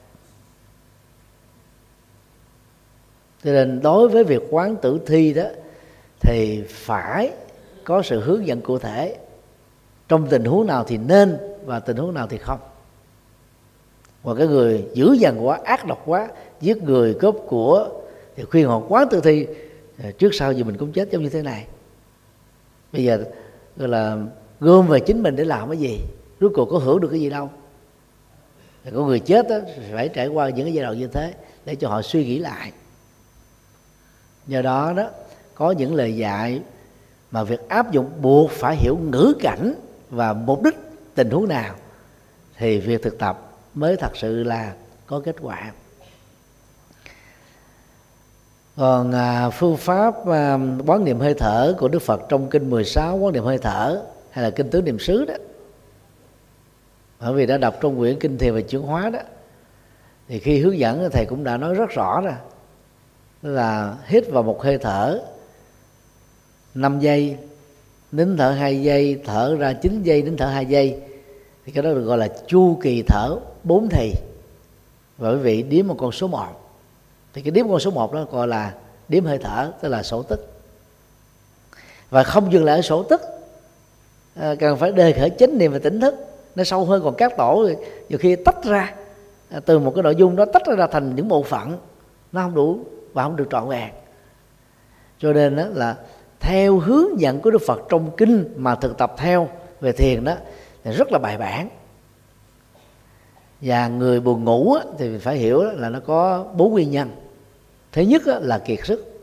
Cho nên đối với việc quán tử thi đó thì phải có sự hướng dẫn cụ thể, trong tình huống nào thì nên và tình huống nào thì không. Và cái người dữ dằn quá, ác độc quá, giết người cướp của thì khuyên họ quán tử thi, trước sau gì mình cũng chết giống như thế này. Bây giờ gọi là gom về chính mình để làm cái gì, rốt cuộc có hưởng được cái gì đâu. Có người chết đó, phải trải qua những cái giai đoạn như thế để cho họ suy nghĩ lại. Do đó đó, có những lời dạy mà việc áp dụng buộc phải hiểu ngữ cảnh và mục đích tình huống nào thì việc thực tập mới thật sự là có kết quả. Còn phương pháp quán niệm hơi thở của Đức Phật trong kinh 16 quán niệm hơi thở hay là kinh tứ niệm xứ đó, bởi vì đã đọc trong quyển kinh Thiền và Chuyển Hóa đó, thì khi hướng dẫn thầy cũng đã nói rất rõ rồi, là hít vào một hơi thở 5 giây, nín thở 2 giây, thở ra 9 giây, nín thở 2 giây, thì cái đó được gọi là chu kỳ thở 4 thì. Và quý vị đếm một con số 1, thì cái đếm con số 1 đó gọi là đếm hơi thở, tức là sổ tức. Và không dừng lại ở sổ tức, cần phải đề khởi chánh niệm và tỉnh thức, nó sâu hơn. Còn các tổ nhiều khi tách ra từ một cái nội dung đó, tách ra thành những bộ phận, nó không đủ và không được trọn vẹn. Cho nên đó là theo hướng dẫn của Đức Phật trong kinh mà thực tập theo về thiền đó thì rất là bài bản. Và người buồn ngủ thì phải hiểu là nó có 4 nguyên nhân. Thứ nhất là kiệt sức.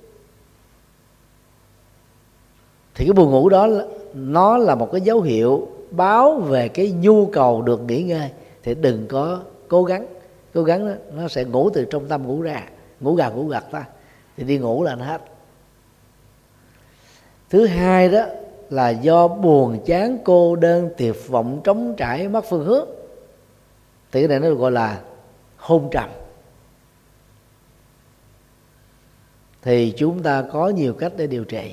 Thì cái buồn ngủ đó nó là một cái dấu hiệu báo về cái nhu cầu được nghỉ ngơi. Thì đừng có cố gắng đó, nó sẽ ngủ từ trong tâm ngủ ra, ngủ gà ngủ gật ta, thì đi ngủ là nó hết. Thứ hai đó là do buồn chán, cô đơn, tuyệt vọng, trống trải, mất phương hướng, thì cái này nó được gọi là hôn trầm. Thì chúng ta có nhiều cách để điều trị.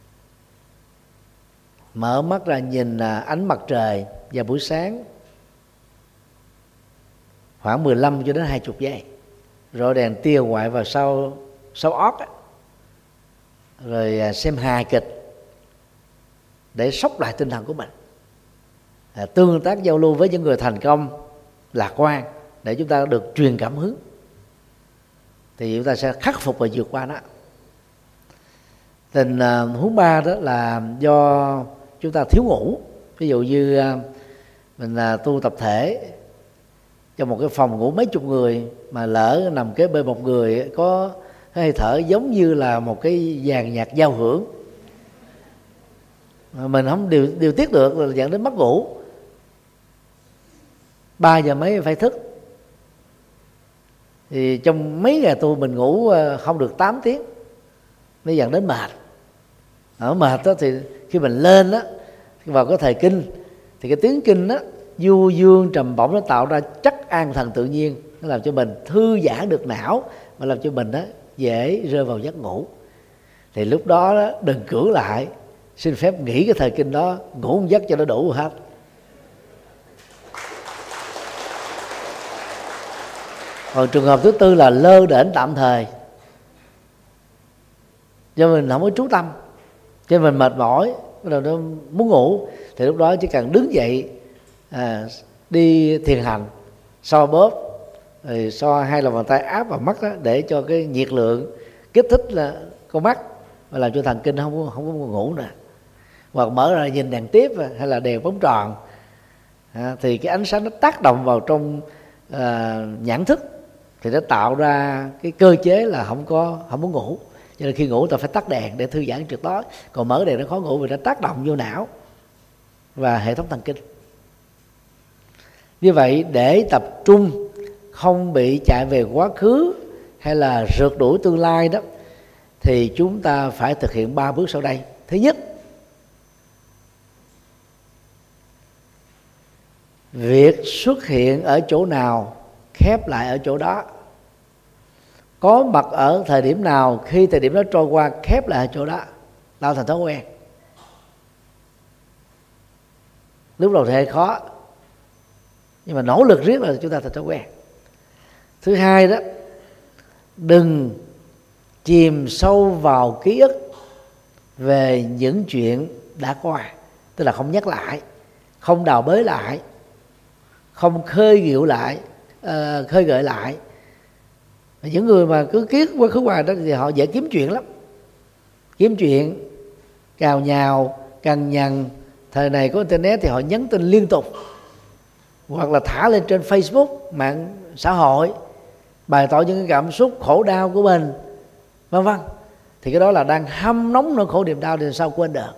Mở mắt ra nhìn ánh mặt trời vào buổi sáng khoảng 15 cho đến 20 giây, rồi đèn tia ngoại vào sau ót á, rồi xem hài kịch để sốc lại tinh thần của mình, tương tác giao lưu với những người thành công, lạc quan, để chúng ta được truyền cảm hứng, thì chúng ta sẽ khắc phục và vượt qua nó. Tình huống 3 đó là do chúng ta thiếu ngủ. Ví dụ như mình tu tập thể trong một cái phòng ngủ mấy chục người, mà lỡ nằm kế bên một người có hơi thở giống như là một cái dàn nhạc giao hưởng, mà mình không điều tiết được, là dẫn đến mất ngủ. 3 giờ mấy phải thức. Thì trong mấy ngày tu mình ngủ không được 8 tiếng, nó dẫn đến mệt. Ở mệt đó thì khi mình lên đó vào cái thời kinh, thì cái tiếng kinh đó du dương trầm bổng, nó tạo ra chất an thần tự nhiên, nó làm cho mình thư giãn được não, mà làm cho mình đó dễ rơi vào giấc ngủ. Thì lúc đó, đừng cưỡng lại, xin phép nghỉ cái thời kinh đó, ngủ một giấc cho nó đủ hết. Còn trường hợp thứ tư là lơ đễnh tạm thời, cho mình không có chú tâm, cho mình mệt mỏi, bắt đầu nó muốn ngủ, thì lúc đó chỉ cần đứng dậy đi thiền hành, xoa bóp, rồi so hai lòng bàn tay áp vào mắt đó, để cho cái nhiệt lượng kích thích là con mắt và làm cho thần kinh không có ngủ nữa. Hoặc mở ra nhìn đèn tiếp hay là đèn bóng tròn, thì cái ánh sáng nó tác động vào trong nhãn thức, thì nó tạo ra cái cơ chế là không muốn ngủ. Cho nên khi ngủ ta phải tắt đèn để thư giãn tuyệt đối. Còn mở đèn nó khó ngủ vì nó tác động vô não và hệ thống thần kinh. Như vậy để tập trung không bị chạy về quá khứ hay là rượt đuổi tương lai đó, thì chúng ta phải thực hiện 3 bước sau đây. Thứ nhất, việc xuất hiện ở chỗ nào khép lại ở chỗ đó, có mặt ở thời điểm nào khi thời điểm đó trôi qua khép lại ở chỗ đó, tạo thành thói quen. Lúc đầu thì hơi khó, nhưng mà nỗ lực riết là chúng ta thành thói quen. Thứ hai đó, đừng chìm sâu vào ký ức về những chuyện đã qua, tức là không nhắc lại, không đào bới lại, không khơi gợi lại. Những người mà cứ kiết quá khứ qua đó thì họ dễ kiếm chuyện lắm, kiếm chuyện, cào nhào, cằn nhằn. Thời này có internet thì họ nhắn tin liên tục, hoặc là thả lên trên Facebook, mạng xã hội, bày tỏ những cái cảm xúc khổ đau của mình, vân vân. Thì cái đó là đang hâm nóng nỗi khổ niềm đau thì sao quên được.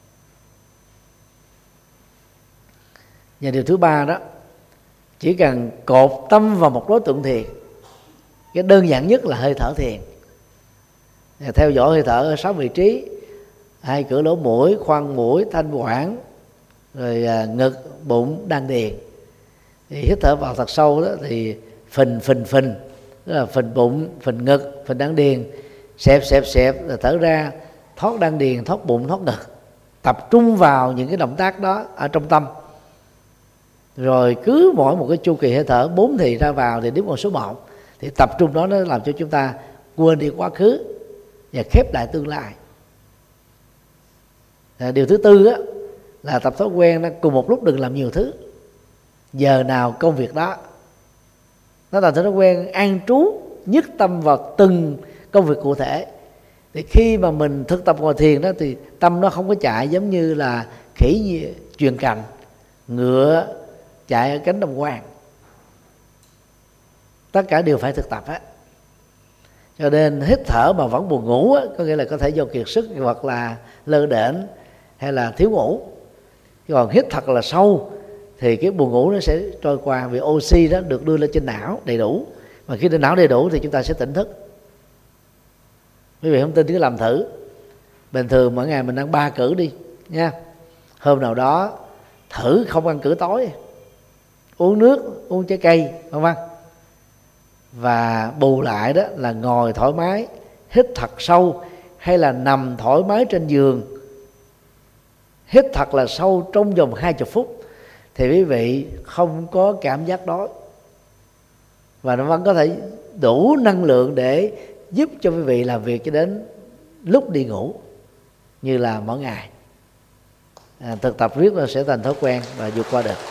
Và điều thứ ba đó, chỉ cần cột tâm vào một đối tượng thiền. Cái đơn giản nhất là hơi thở thiền. Theo dõi hơi thở ở 6 vị trí: 2 cửa lỗ mũi, khoang mũi, thanh quản, rồi ngực, bụng, đan điền. Thì hít thở vào thật sâu đó thì phình, tức là phình bụng, phình ngực, phình đan điền, xẹp, rồi thở ra, thoát đan điền, thoát bụng, thoát ngực. Tập trung vào những cái động tác đó ở trong tâm. Rồi cứ mỗi một cái chu kỳ hơi thở 4 thì ra vào thì đếm con số 1. Thì tập trung đó nó làm cho chúng ta quên đi quá khứ và khép lại tương lai. Điều thứ tư á, là tập thói quen nó cùng một lúc đừng làm nhiều thứ. Giờ nào công việc đó, nó thành thói quen an trú nhất tâm vào từng công việc cụ thể. Thì khi mà mình thực tập ngồi thiền đó thì tâm nó không có chạy giống như là khỉ chuyền cành, ngựa chạy ở cánh đồng hoang. Tất cả đều phải thực tập hết. Cho nên hít thở mà vẫn buồn ngủ á, có nghĩa là có thể do kiệt sức hoặc là lơ đễnh hay là thiếu ngủ. Còn hít thật là sâu thì cái buồn ngủ nó sẽ trôi qua, vì oxy đó được đưa lên trên não đầy đủ. Mà khi lên não đầy đủ thì chúng ta sẽ tỉnh thức. Quý vị không tin cứ làm thử. Bình thường mỗi ngày mình ăn 3 cữ đi nha. Hôm nào đó thử không ăn cữ tối, uống nước, uống trái cây, vân vân. Và bù lại đó là ngồi thoải mái, hít thật sâu, hay là nằm thoải mái trên giường, hít thật là sâu trong vòng 20 phút, thì quý vị không có cảm giác đói, và nó vẫn có thể đủ năng lượng để giúp cho quý vị làm việc cho đến lúc đi ngủ như là mỗi ngày. Thực tập riết là sẽ thành thói quen và vượt qua được.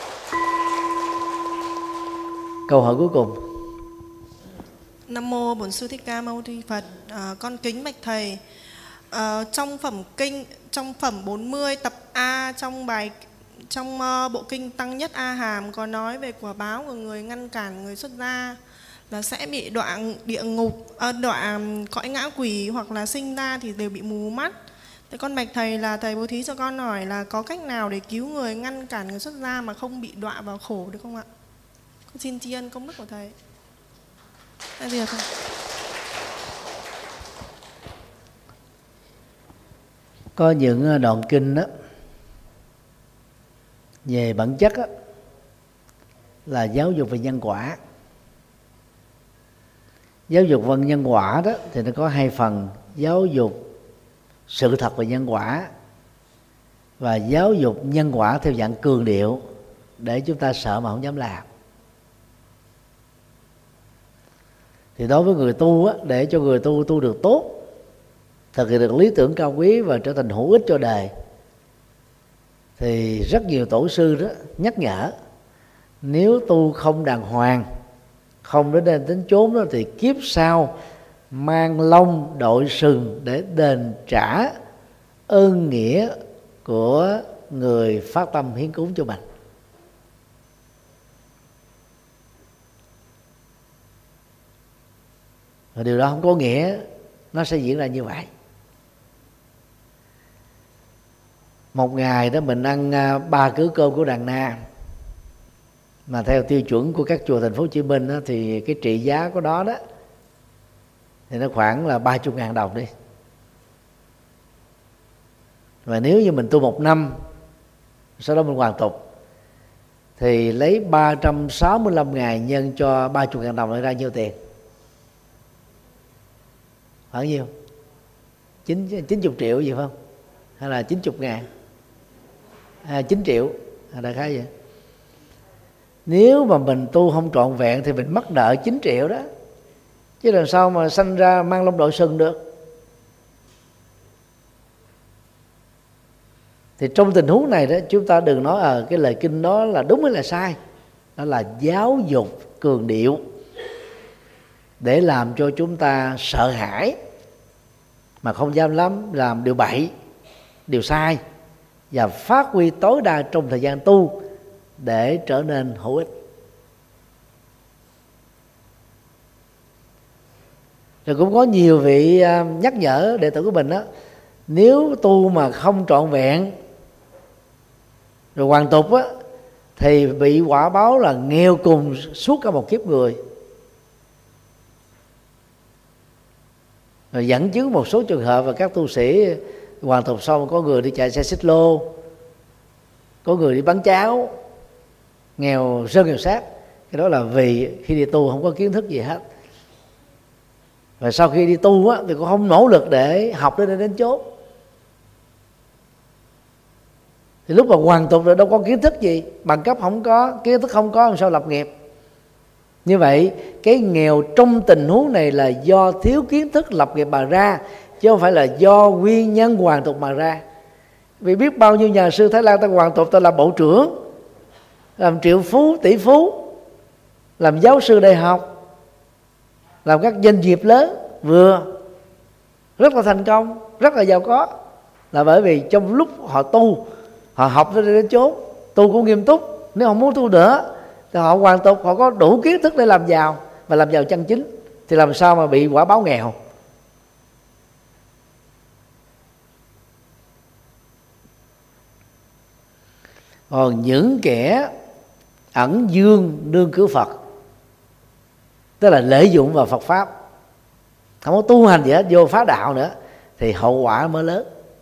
Câu hỏi cuối cùng. Nam mô Bổn Sư Thích Ca Mâu Ni Phật. Con kính bạch thầy, trong phẩm 40 tập A trong bộ kinh Tăng Nhất A Hàm có nói về quả báo của người ngăn cản người xuất gia là sẽ bị đọa địa ngục, đọa cõi ngã quỷ, hoặc là sinh ra thì đều bị mù mắt. Thế con bạch thầy là thầy bố thí cho con hỏi là có cách nào để cứu người, ngăn cản người xuất gia mà không bị đọa vào khổ được không ạ? Con xin tri ân công đức của thầy. Là gì hả thầy? Có những đoạn kinh đó về bản chất đó, là giáo dục về nhân quả. Giáo dục về nhân quả đó thì nó có 2 phần: giáo dục sự thật về nhân quả và giáo dục nhân quả theo dạng cường điệu để chúng ta sợ mà không dám làm. Thì đối với người tu á, để cho người tu được tốt, thực hiện được lý tưởng cao quý và trở thành hữu ích cho đời, thì rất nhiều tổ sư đó nhắc nhở, nếu tu không đàng hoàng, không đến chốn đó thì kiếp sau mang lông đội sừng để đền trả ơn nghĩa của người phát tâm hiến cúng cho mình. Và điều đó không có nghĩa nó sẽ diễn ra như vậy. Một ngày đó mình ăn 3 cữ cơm của Đàn Na, mà theo tiêu chuẩn của các chùa thành phố Hồ Chí Minh đó, thì cái trị giá của đó thì nó khoảng là 30.000 đồng đi. Và nếu như mình tu 1 năm, sau đó mình hoàn tục, thì lấy 365 ngày nhân cho 30.000 đồng nó ra nhiêu tiền? Khoảng nhiêu? 90 triệu gì phải không? Hay là 90.000? 9 triệu, đại khái vậy. Nếu mà mình tu không trọn vẹn thì mình mắc nợ 9 triệu đó, chứ làm sao mà sanh ra mang lông đội sừng được. Thì trong tình huống này đó, chúng ta đừng nói cái lời kinh đó là đúng hay là sai. Đó là giáo dục cường điệu để làm cho chúng ta sợ hãi, mà không dám làm điều bậy, điều sai, và phát huy tối đa trong thời gian tu để trở nên hữu ích. Rồi cũng có nhiều vị nhắc nhở đệ tử của mình đó, nếu tu mà không trọn vẹn rồi hoàn tục á, thì bị quả báo là nghèo cùng suốt cả một kiếp người. Rồi dẫn chứng một số trường hợp và các tu sĩ hoàn tục xong, có người đi chạy xe xích lô, có người đi bán cháo, nghèo sơn nghèo sát. Cái đó là vì khi đi tu không có kiến thức gì hết, và sau khi đi tu á, thì cũng không nỗ lực để học đến chốt. Thì lúc mà hoàn tục rồi đâu có kiến thức gì, bằng cấp không có, kiến thức không có, làm sao lập nghiệp. Như vậy cái nghèo trong tình huống này là do thiếu kiến thức lập nghiệp mà ra, chứ không phải là do nguyên nhân hoàn tục mà ra. Vì biết bao nhiêu nhà sư Thái Lan ta hoàn tục, ta làm bộ trưởng, làm triệu phú, tỷ phú, làm giáo sư đại học, làm các doanh nghiệp lớn vừa, rất là thành công, rất là giàu có, là bởi vì trong lúc họ tu, họ học đến chốn, tu cũng nghiêm túc. Nếu họ muốn tu nữa thì họ hoàn tục, họ có đủ kiến thức để làm giàu, và làm giàu chân chính, thì làm sao mà bị quả báo nghèo. Còn những kẻ ẩn dương đương cử Phật, tức là lợi dụng vào Phật pháp, không có tu hành gì hết, vô phá đạo nữa, thì hậu quả mới lớn.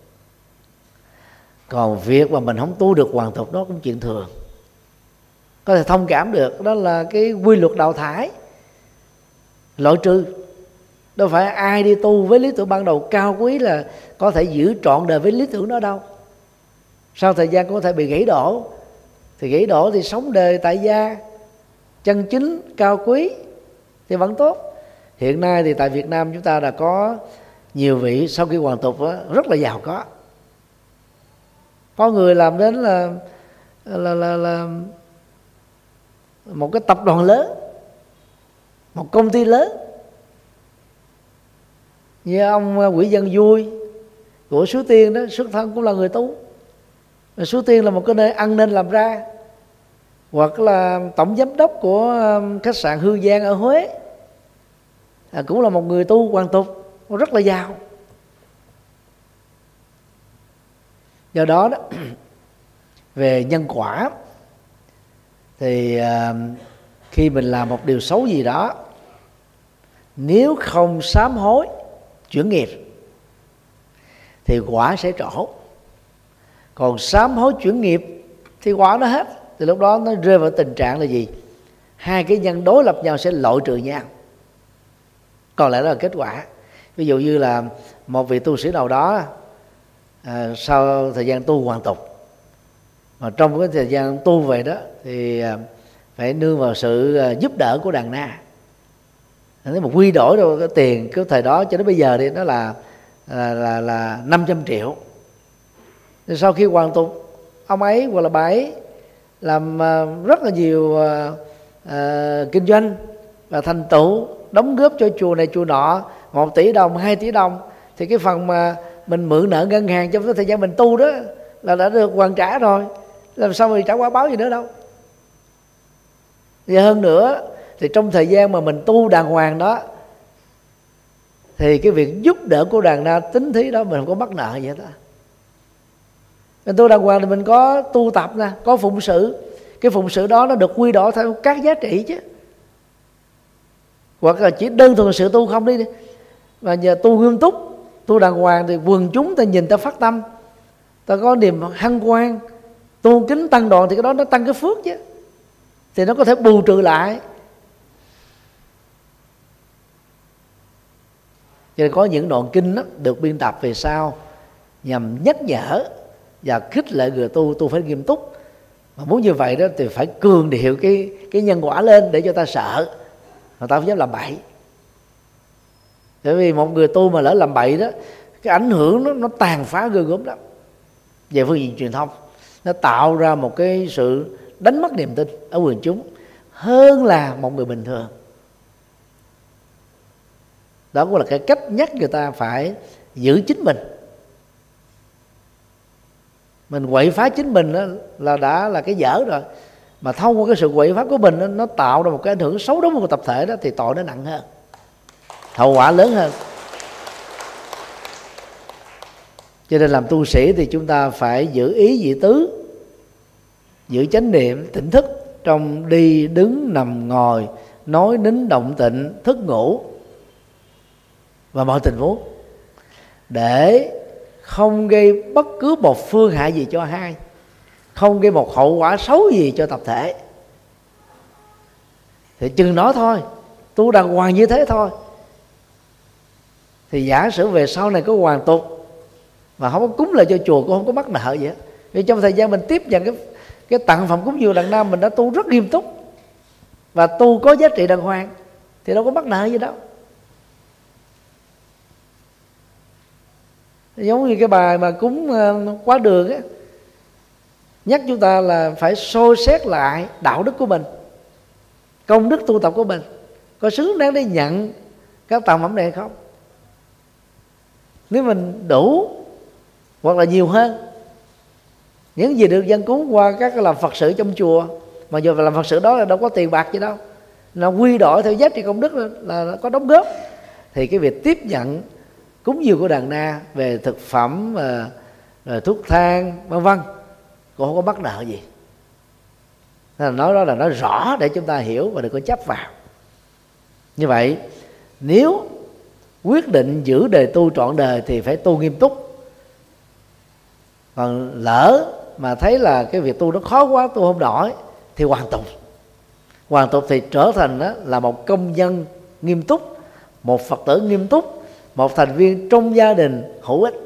Còn việc mà mình không tu được hoàn tục đó cũng chuyện thường, có thể thông cảm được. Đó là cái quy luật đào thải, loại trừ. Đâu phải ai đi tu với lý tưởng ban đầu cao quý là có thể giữ trọn đời với lý tưởng đó đâu. Sau thời gian có thể bị gãy đổ, thì gãy đổ thì sống đời tại gia chân chính cao quý thì vẫn tốt. Hiện nay thì tại Việt Nam chúng ta đã có nhiều vị sau khi hoàn tục đó, rất là giàu có. Có người làm đến là một cái tập đoàn lớn, một công ty lớn. Như ông Quỷ Dân Vui của Suối Tiên đó, xuất thân cũng là người tu. Suối Tiên là một cái nơi ăn nên làm ra. Hoặc là tổng giám đốc của khách sạn Hương Giang ở Huế, cũng là một người tu hoàn tục, rất là giàu. Do đó về nhân quả thì khi mình làm một điều xấu gì đó, nếu không sám hối chuyển nghiệp thì quả sẽ trổ. Còn sám hối chuyển nghiệp thì quả nó hết, thì lúc đó nó rơi vào tình trạng là gì? Hai cái nhân đối lập nhau sẽ loại trừ nhau, còn lại đó là kết quả. Ví dụ như là một vị tu sĩ nào đó sau thời gian tu hoàn tục, mà trong cái thời gian tu về đó thì phải nương vào sự giúp đỡ của Đàn Na. Nếu mà quy đổi đâu cái tiền cái thời đó cho đến bây giờ thì nó là 500 triệu. Thì sau khi hoàn tục, ông ấy hoặc là bà ấy làm rất là nhiều kinh doanh, và thành tựu đóng góp cho chùa này chùa nọ 1 tỷ đồng, 2 tỷ đồng, thì cái phần mà mình mượn nợ ngân hàng trong cái thời gian mình tu đó là đã được hoàn trả rồi, làm sao mà trả quả báo gì nữa đâu. Và hơn nữa thì trong thời gian mà mình tu đàng hoàng đó, thì cái việc giúp đỡ của Đàn Na Tín Thí đó mình không có mắc nợ vậy đó. Mình tu đàng hoàng thì mình có tu tập nè, có phụng sự. Cái phụng sự đó nó được quy đổi theo các giá trị chứ. Hoặc là chỉ đơn thuần sự tu không đi, mà nhờ tu nghiêm túc, tu đàng hoàng thì quần chúng ta nhìn ta phát tâm, ta có niềm hân hoan, tu kính tăng đoàn, thì cái đó nó tăng cái phước chứ, thì nó có thể bù trừ lại. Cho nên có những đoạn kinh đó được biên tập về sau nhằm nhắc nhở và khích lệ người tu phải nghiêm túc. Mà muốn như vậy đó thì phải cường điệu cái nhân quả lên để cho ta sợ, mà ta không dám làm bậy. Bởi vì một người tu mà lỡ làm bậy đó, cái ảnh hưởng nó tàn phá ghê gớm lắm. Về phương diện truyền thông, nó tạo ra một cái sự đánh mất niềm tin ở quần chúng hơn là một người bình thường. Đó cũng là cái cách nhắc người ta phải giữ chính mình. Mình quậy phá chính mình đó là đã là cái dở rồi, mà thông qua cái sự quậy phá của mình nó tạo ra một cái ảnh hưởng xấu đối với một tập thể đó, thì tội nó nặng hơn, hậu quả lớn hơn. Cho nên làm tu sĩ thì chúng ta phải giữ ý vị tứ, giữ chánh niệm tỉnh thức trong đi đứng nằm ngồi, nói nín động tịnh, thức ngủ và mọi tình huống, để không gây bất cứ một phương hại gì cho ai, không gây một hậu quả xấu gì cho tập thể. Thì chừng đó thôi, tu đàng hoàng như thế thôi. Thì giả sử về sau này có hoàn tục mà không có cúng lại cho chùa, cũng không có mắc nợ gì hết. Vì trong thời gian mình tiếp nhận cái tặng phẩm cúng dường đàn nam, mình đã tu rất nghiêm túc và tu có giá trị đàng hoàng, thì đâu có mắc nợ gì đâu. Giống như cái bài mà cúng quá đường á, nhắc chúng ta là phải soi xét lại đạo đức của mình, công đức tu tập của mình, có xứng đáng để nhận các tặng phẩm này hay không. Nếu mình đủ hoặc là nhiều hơn những gì được dân cúng qua các làm Phật sự trong chùa, mà giờ làm Phật sự đó là đâu có tiền bạc gì đâu, là quy đổi theo giá trị công đức là có đóng góp, thì cái việc tiếp nhận cúng dường của Đàn Na về thực phẩm, rồi thuốc thang vân vân cũng không có mắc nợ gì. Nên là nói đó là nói rõ để chúng ta hiểu và đừng có chấp vào. Như vậy nếu quyết định giữ đời tu trọn đời thì phải tu nghiêm túc. Còn lỡ mà thấy là cái việc tu nó khó quá, tu không nổi, thì hoàn tục. Hoàn tục thì trở thành đó là một công dân nghiêm túc, một Phật tử nghiêm túc, một thành viên trong gia đình hữu ích,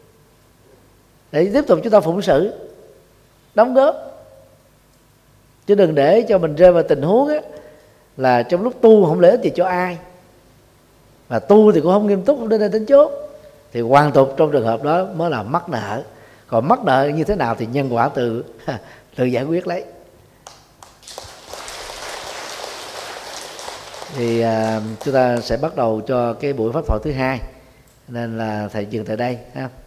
để tiếp tục chúng ta phụng sự, đóng góp. Chứ đừng để cho mình rơi vào tình huống á, là trong lúc tu không lợi ích gì cho ai, và tu thì cũng không nghiêm túc, không đến nơi đến chốt, thì hoàn tục trong trường hợp đó mới là mắc nợ. Còn mắc nợ như thế nào thì nhân quả tự giải quyết lấy. Thì chúng ta sẽ bắt đầu cho cái buổi pháp thoại thứ hai, nên là thầy dừng tại đây ha.